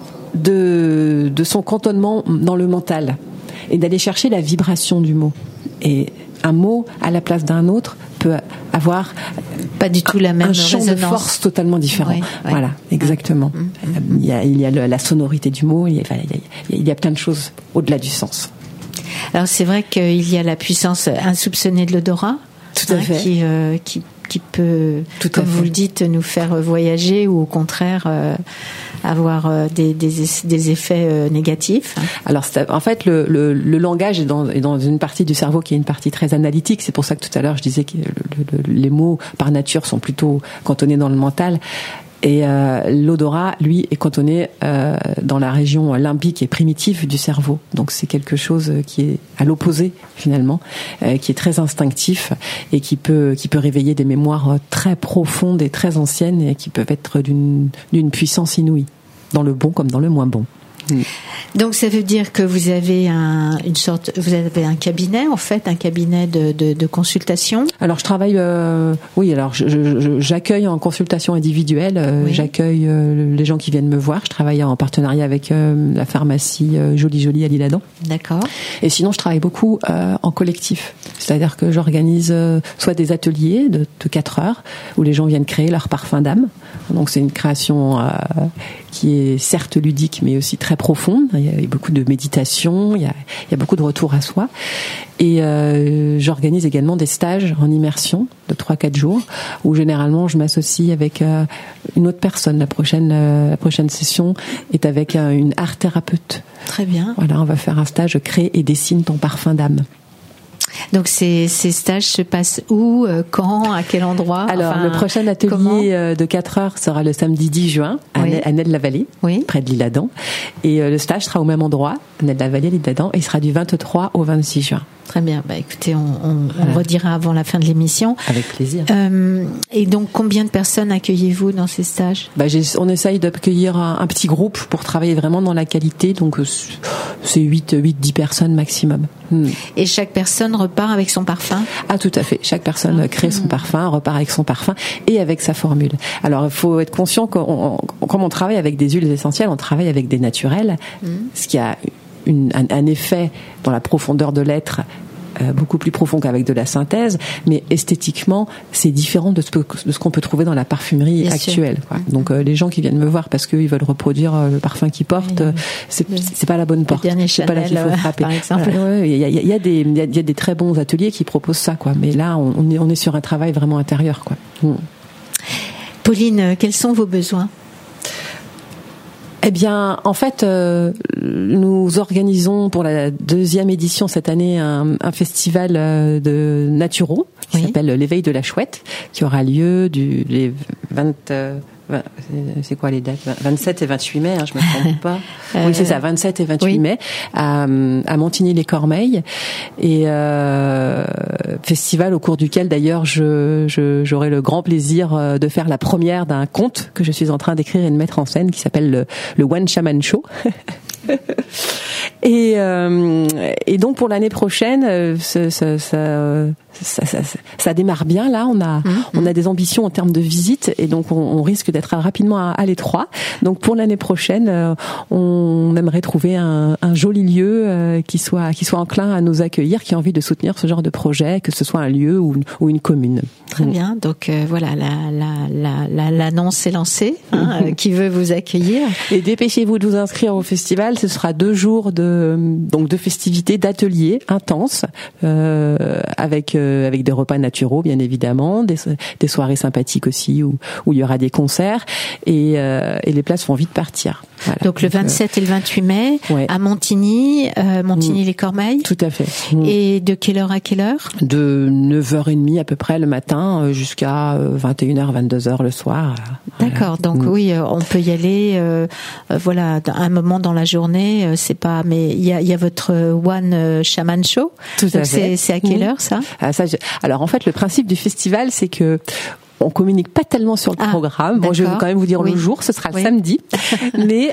de son cantonnement dans le mental et d'aller chercher la vibration du mot. Et un mot à la place d'un autre peut avoir pas du tout la même un champ résonance. De force totalement différent. Oui. Voilà, exactement. Il y a la sonorité du mot, il y a plein de choses au-delà du sens. Alors c'est vrai qu'il y a la puissance insoupçonnée de l'odorat, tout à fait, qui peut, comme vous le dites, nous faire voyager ou au contraire avoir des effets négatifs. Alors en fait le langage est dans une partie du cerveau qui est une partie très analytique. C'est pour ça que tout à l'heure je disais que les mots par nature sont plutôt cantonnés dans le mental. Et l'odorat, lui, est cantonné dans la région limbique et primitive du cerveau. Donc c'est quelque chose qui est à l'opposé finalement, qui est très instinctif et qui peut réveiller des mémoires très profondes et très anciennes et qui peuvent être d'une puissance inouïe, dans le bon comme dans le moins bon. Donc ça veut dire que vous avez un cabinet en fait, un cabinet de consultation. Alors je travaille, j'accueille en consultation individuelle, j'accueille les gens qui viennent me voir. Je travaille en partenariat avec la pharmacie Jolie à l'Isle-Adam. D'accord. Et sinon je travaille beaucoup en collectif, c'est-à-dire que j'organise soit des ateliers de 4 heures où les gens viennent créer leur parfum d'âme. Donc c'est une création qui est certes ludique mais aussi très profonde. Il y a beaucoup de méditation, il y a beaucoup de retour à soi. Et j'organise également des stages en immersion de 3-4 jours où généralement je m'associe avec une autre personne. La prochaine session est avec une art thérapeute. Très bien. Voilà, on va faire un stage crée et dessine ton parfum d'âme. Donc ces stages se passent où, quand, à quel endroit? Alors le prochain atelier de 4 heures sera le samedi 10 juin à Ned-la-Vallée, près de l'Isle-Adam. Et le stage sera au même endroit, Ned-la-Vallée, l'Isle-Adam, et il sera du 23 au 26 juin. Très bien. Bah, écoutez, on redira avant la fin de l'émission. Avec plaisir. Et donc, combien de personnes accueillez-vous dans ces stages? On essaye d'accueillir un petit groupe pour travailler vraiment dans la qualité. Donc, c'est 8-10 personnes maximum. Et chaque personne repart avec son parfum? Ah, tout à fait. Chaque personne crée son parfum, repart avec son parfum et avec sa formule. Alors, il faut être conscient comme on travaille avec des huiles essentielles, on travaille avec des naturels, ce qui a un effet dans la profondeur de l'être beaucoup plus profond qu'avec de la synthèse, mais esthétiquement c'est différent de ce qu'on peut trouver dans la parfumerie actuelle, quoi. Donc les gens qui viennent me voir parce qu'ils veulent reproduire le parfum qu'ils portent, c'est pas la bonne porte, c'est pas là qu'il faut frapper, par exemple. Il y a des très bons ateliers qui proposent ça, quoi, mais là on est sur un travail vraiment intérieur, quoi. Pauline, quels sont vos besoins? Eh bien, en fait, nous organisons pour la 2e édition cette année un festival de naturaux qui s'appelle l'Éveil de la Chouette, qui aura lieu les c'est quoi les dates? 27 et 28 mai, je me trompe pas. Oui, c'est ça, 27 et 28 mai à Montigny-les-Cormeilles, et festival au cours duquel d'ailleurs j'aurai le grand plaisir de faire la première d'un conte que je suis en train d'écrire et de mettre en scène qui s'appelle le One Shaman Show. Et donc pour l'année prochaine, ça démarre bien là. On a des ambitions en termes de visite, et donc on risque d'être rapidement à l'étroit. Donc pour l'année prochaine, on aimerait trouver un joli lieu qui soit enclin à nous accueillir, qui a envie de soutenir ce genre de projet, que ce soit un lieu ou une commune. Très bien. Donc voilà, l'annonce est lancée. Qui veut vous accueillir? Et dépêchez-vous de vous inscrire au festival. Ce sera 2 jours de festivités, d'ateliers intenses, avec des repas naturaux bien évidemment, des soirées sympathiques aussi où il y aura des concerts, et les places vont vite partir. Voilà. Donc le 27 et le 28 mai à Montigny, Montigny-les-Cormeilles. Tout à fait. Et de quelle heure à quelle heure? De 9h30 à peu près le matin jusqu'à 21h, 22h le soir. D'accord. Donc oui, on peut y aller. Voilà, un moment dans la journée, c'est pas. Mais il y a votre One Shaman Show. Tout à fait. C'est à quelle heure ça? Alors en fait, le principe du festival, c'est que on communique pas tellement sur le programme. Bon, je vais quand même vous dire le jour, ce sera le samedi. Mais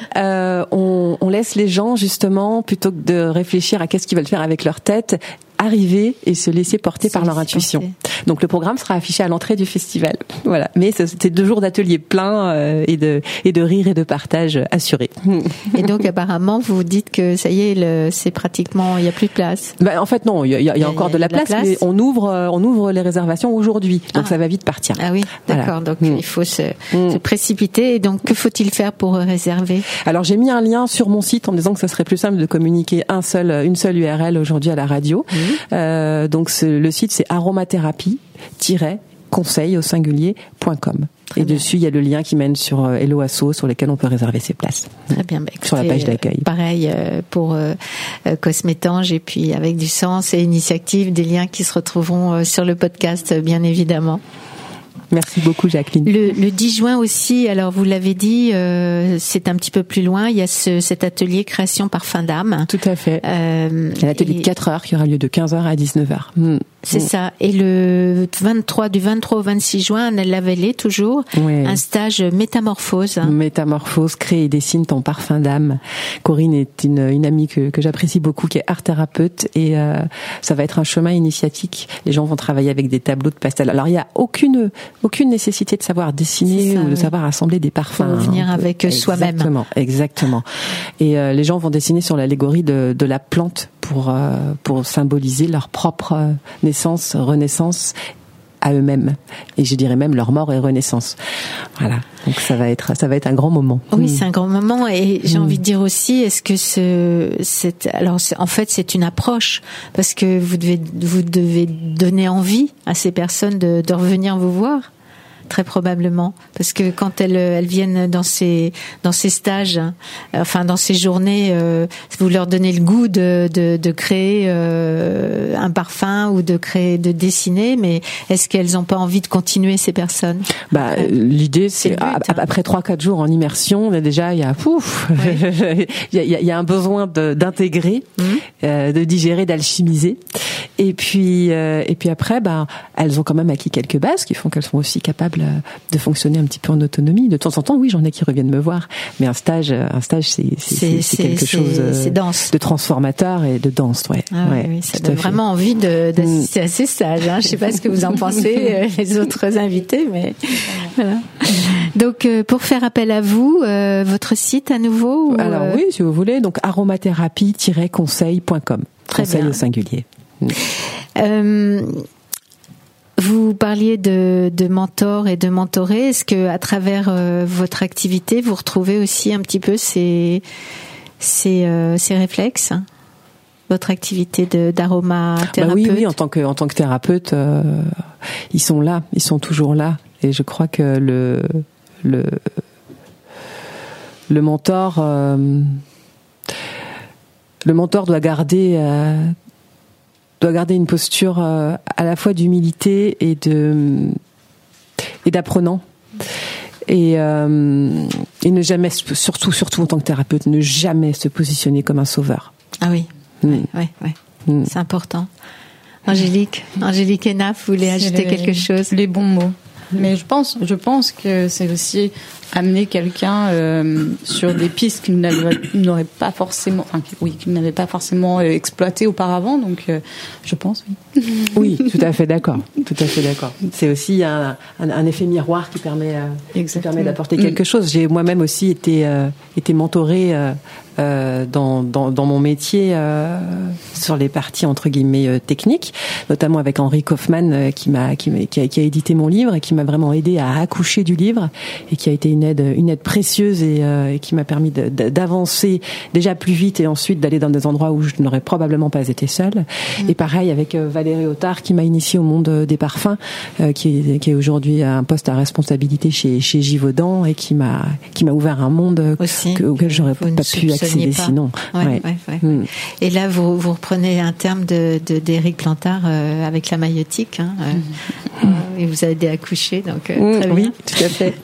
on laisse les gens justement, plutôt que de réfléchir à qu'est-ce qu'ils veulent faire avec leur tête, arriver et se laisser porter par leur intuition. Donc le programme sera affiché à l'entrée du festival. Voilà. Mais c'était 2 jours d'ateliers pleins et de rire et de partage assurés. Et donc apparemment vous dites que ça y est, c'est pratiquement, il y a plus de place. En fait non, il y a encore de la place, mais on ouvre les réservations aujourd'hui. Donc ça va vite partir. Ah oui, d'accord. Donc il faut se précipiter. Et donc que faut-il faire pour réserver? Alors j'ai mis un lien sur mon site en disant que ce serait plus simple de communiquer une seule URL aujourd'hui à la radio. Donc le site c'est aromathérapie-conseil au singulier.com. Et dessus il y a le lien qui mène sur Hello Asso, sur lequel on peut réserver ses places. Très bien. Écoutez, sur la page d'accueil. Pareil pour Cosmétange, et puis avec du sens et initiative, des liens qui se retrouveront sur le podcast bien évidemment. Merci beaucoup Jacqueline. Le 10 juin aussi, alors vous l'avez dit, c'est un petit peu plus loin, il y a cet atelier création parfum d'âme. Tout à fait. L'atelier de 4 heures qui aura lieu de 15h à 19h. C'est ça. Et du 23 au 26 juin, à la Vallée, toujours, un stage métamorphose. Métamorphose, crée et dessine ton parfum d'âme. Corinne est une amie que j'apprécie beaucoup, qui est art thérapeute, et ça va être un chemin initiatique. Les gens vont travailler avec des tableaux de pastel. Alors il y a aucune nécessité de savoir dessiner ou de savoir assembler des parfums. Faut venir avec soi-même. Exactement. Et les gens vont dessiner sur l'allégorie de la plante pour symboliser leur propre naissance, renaissance à eux-mêmes, et je dirais même leur mort et renaissance. Voilà. Donc ça va être un grand moment. Oui, c'est un grand moment, et j'ai envie de dire aussi, est-ce que en fait c'est une approche, parce que vous devez donner envie à ces personnes de revenir vous voir. Très probablement, parce que quand elles viennent dans ces stages, dans ces journées, vous leur donnez le goût de créer un parfum ou de dessiner, mais est-ce qu'elles n'ont pas envie de continuer, ces personnes? L'idée c'est après 3-4 jours en immersion, déjà il y a il y a un besoin d'intégrer, de digérer, d'alchimiser, et puis après elles ont quand même acquis quelques bases qui font qu'elles sont aussi capables de fonctionner un petit peu en autonomie. De temps en temps, oui, j'en ai qui reviennent me voir, mais un stage, c'est quelque chose de transformateur et de dense, oui, ça donne vraiment envie d'assister à ces stages. Je ne sais pas ce que vous en pensez, les autres invités, mais voilà. Donc, pour faire appel à vous, votre site à nouveau? Alors oui, si vous voulez, donc aromathérapie-conseil.com. Conseil au singulier. Vous parliez de mentors et de mentorés. Est-ce que à travers votre activité, vous retrouvez aussi un petit peu ces réflexes, votre activité d'aromathérapeute? Oui, en tant que thérapeute, ils sont là, ils sont toujours là, et je crois que le mentor doit garder une posture à la fois d'humilité et d'apprenant. et ne jamais, surtout en tant que thérapeute, ne jamais se positionner comme un sauveur. Ah oui, oui. C'est important. Angélique Hénaff, vous voulez ajouter quelque chose? Les bons mots. Mais je pense que c'est aussi amener quelqu'un sur des pistes qu'il n'aurait pas forcément, qu'il n'avait pas forcément exploité auparavant. Donc, je pense, oui. Oui, tout à fait d'accord. C'est aussi un effet miroir qui permet d'apporter quelque chose. J'ai moi-même aussi été mentorée dans mon métier sur les parties entre guillemets techniques, notamment avec Henri Kaufmann qui a édité mon livre et qui m'a vraiment aidé à accoucher du livre et qui a été une aide précieuse et qui m'a permis d'avancer déjà plus vite et ensuite d'aller dans des endroits où je n'aurais probablement pas été seule. Et pareil avec Valérie Authard qui m'a initiée au monde des parfums, qui est aujourd'hui à un poste à responsabilité chez Givaudan et qui m'a ouvert un monde auquel j'aurais pas pu accéder sinon. Ouais. Et là vous reprenez un terme d'Éric Plantard avec la maïeutique, il vous a aidé à coucher, donc très bien. Oui, tout à fait.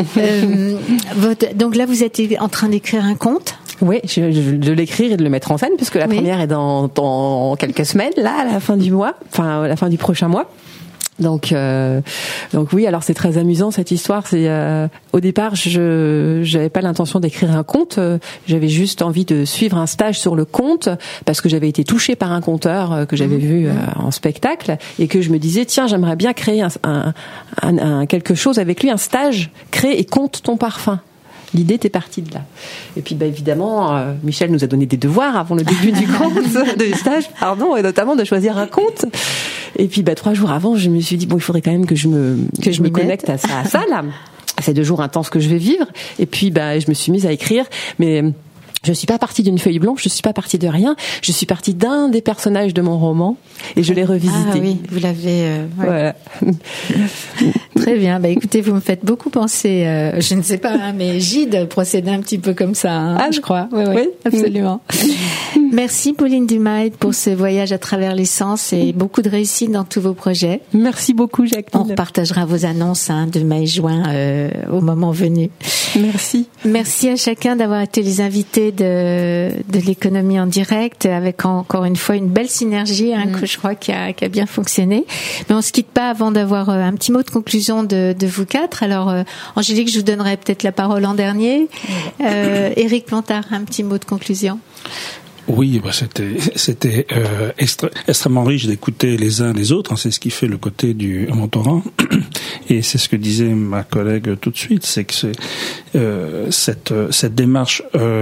Donc là vous êtes en train d'écrire un conte. Oui, de l'écrire et de le mettre en scène, puisque la première est dans quelques semaines, là, à la fin du mois, à la fin du prochain mois. Donc oui, alors c'est très amusant cette histoire. C'est au départ, j'avais pas l'intention d'écrire un conte. J'avais juste envie de suivre un stage sur le conte parce que j'avais été touchée par un conteur que j'avais vu en spectacle et que je me disais tiens, j'aimerais bien créer un quelque chose avec lui, un stage, crée et compte ton parfum. L'idée était partie de là. Et puis, évidemment, Michel nous a donné des devoirs avant le début du stage, et notamment de choisir un conte. Et puis, 3 jours avant, je me suis dit, il faudrait quand même que je me connecte à ça, là. À ces 2 jours intenses que je vais vivre. Et puis, je me suis mise à écrire, mais je suis pas partie d'une feuille blanche, je suis pas partie de rien. Je suis partie d'un des personnages de mon roman et je l'ai revisité. Ah oui, vous l'avez. Voilà. Très bien. Écoutez, vous me faites beaucoup penser. Je ne sais pas, mais Gide procédait un petit peu comme ça, je crois. Oui, absolument. Merci Pauline Dumail pour ce voyage à travers les sens et beaucoup de réussite dans tous vos projets. Merci beaucoup, Jacqueline. On repartagera vos annonces de mai et juin au moment venu. Merci. Merci à chacun d'avoir été les invités de l'économie en direct, avec encore une fois une belle synergie que je crois qui a bien fonctionné. Mais on se quitte pas avant d'avoir un petit mot de conclusion de vous quatre. Alors Angélique, je vous donnerai peut-être la parole en dernier. Éric Plantard, un petit mot de conclusion. Oui, c'était extrêmement riche d'écouter les uns les autres. C'est ce qui fait le côté du mentorat. Et c'est ce que disait ma collègue tout de suite, c'est que cette démarche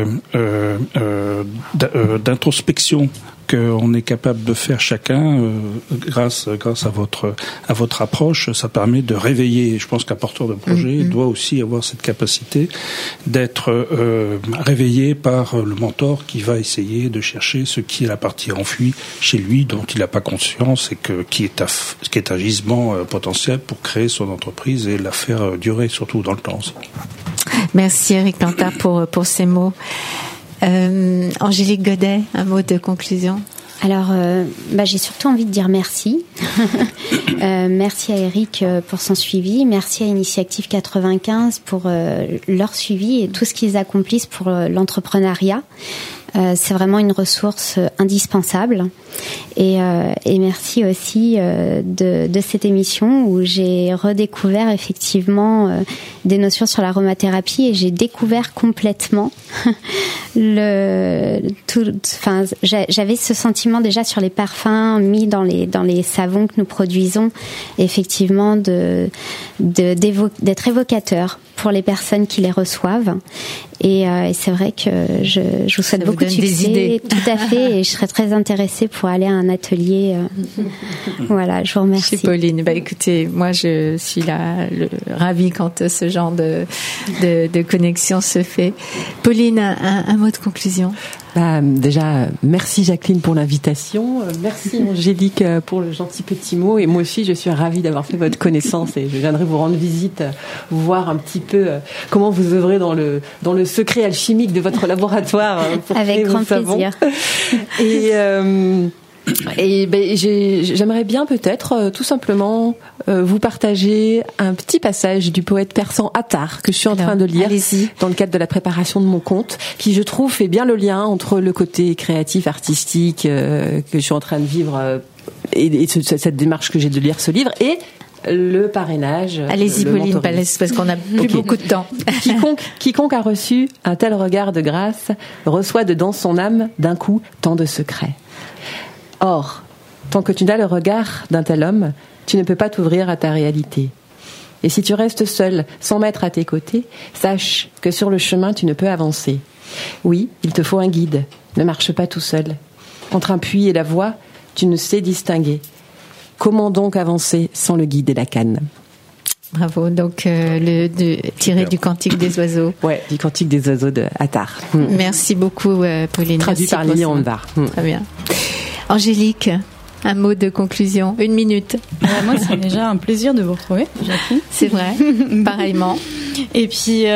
d'introspection qu'on est capable de faire chacun grâce à votre approche, ça permet de réveiller. Je pense qu'un porteur de projet doit aussi avoir cette capacité d'être réveillé par le mentor qui va essayer de chercher ce qui est la partie enfuie chez lui dont il n'a pas conscience et qui est un gisement potentiel pour créer son entreprise et la faire durer surtout dans le temps aussi. Merci Éric Plantard pour ces mots. Angélique Godet, un mot de conclusion. Alors, j'ai surtout envie de dire merci. Merci à Éric pour son suivi. Merci à Initiative 95 pour leur suivi et tout ce qu'ils accomplissent pour l'entrepreneuriat. C'est vraiment une ressource indispensable. Et merci aussi de cette émission où j'ai redécouvert effectivement des notions sur l'aromathérapie et j'ai découvert complètement j'avais ce sentiment déjà sur les parfums mis dans les savons que nous produisons, effectivement d'être évocateur pour les personnes qui les reçoivent. Et c'est vrai que je vous souhaite beaucoup de succès. Tout à fait. Et je serais très intéressée pour aller à un atelier. Voilà, je vous remercie. Chez Pauline. Écoutez, moi je suis ravie quand ce genre de connexion se fait. Pauline, un mot de conclusion. Déjà, merci Jacqueline pour l'invitation. Merci Angélique pour le gentil petit mot. Et moi aussi, je suis ravie d'avoir fait votre connaissance et je viendrai vous rendre visite, voir un petit peu comment vous œuvrez dans le secret alchimique de votre laboratoire. Avec grand plaisir. Et j'aimerais bien peut-être tout simplement vous partager un petit passage du poète persan Attar que je suis en train de lire dans le cadre de la préparation de mon conte, qui je trouve fait bien le lien entre le côté créatif, artistique que je suis en train de vivre et cette démarche que j'ai de lire ce livre et le parrainage. Allez-y, Pauline Palès, parce qu'on n'a plus beaucoup de temps. Quiconque a reçu un tel regard de grâce reçoit dedans son âme d'un coup tant de secrets. Or, tant que tu n'as le regard d'un tel homme, tu ne peux pas t'ouvrir à ta réalité. Et si tu restes seul, sans maître à tes côtés, sache que sur le chemin, tu ne peux avancer. Oui, il te faut un guide. Ne marche pas tout seul. Entre un puits et la voie, tu ne sais distinguer. Comment donc avancer sans le guide et la canne? Bravo, donc tiré du Cantique des oiseaux. Ouais, du Cantique des oiseaux de Attar. Merci beaucoup, Pauline. Traduit par Lily Onvar. Très bien. Angélique, un mot de conclusion, 1 minute. Moi, c'est déjà un plaisir de vous retrouver, Jacqueline. C'est vrai, pareillement. Et puis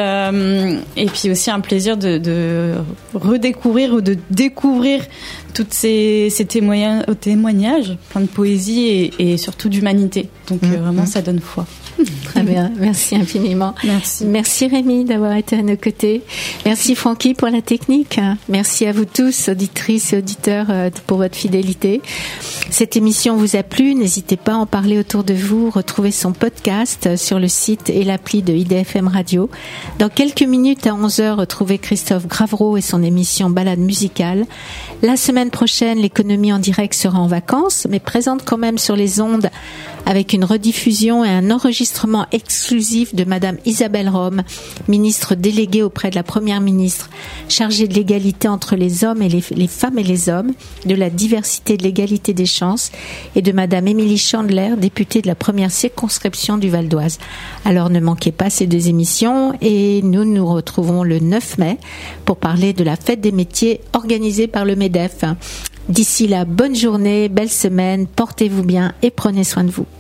aussi un plaisir de redécouvrir ou de découvrir toutes ces témoignages, plein de poésie et surtout d'humanité. Donc vraiment, ça donne foi. Très bien, merci infiniment. Merci Rémi d'avoir été à nos côtés. Merci Francky pour la technique. Merci à vous tous, auditrices et auditeurs, pour votre fidélité. Cette émission vous a plu, n'hésitez pas à en parler autour de vous. Retrouvez son podcast sur le site et l'appli de IDFM Radio. Dans quelques minutes à 11h, retrouvez Christophe Gravreau et son émission Balade musicale. La semaine prochaine, l'économie en direct sera en vacances, mais présente quand même sur les ondes avec une rediffusion et un enregistrement exclusif de Madame Isabelle Rome, ministre déléguée auprès de la Première ministre, chargée de l'égalité entre les hommes et les femmes et les hommes, de la diversité et de l'égalité des chances, et de Madame Émilie Chandler, députée de la première circonscription du Val d'Oise. Alors ne manquez pas ces 2 émissions et nous nous retrouvons le 9 mai pour parler de la fête des métiers organisée par le MEDEF. D'ici là, bonne journée, belle semaine, portez-vous bien et prenez soin de vous.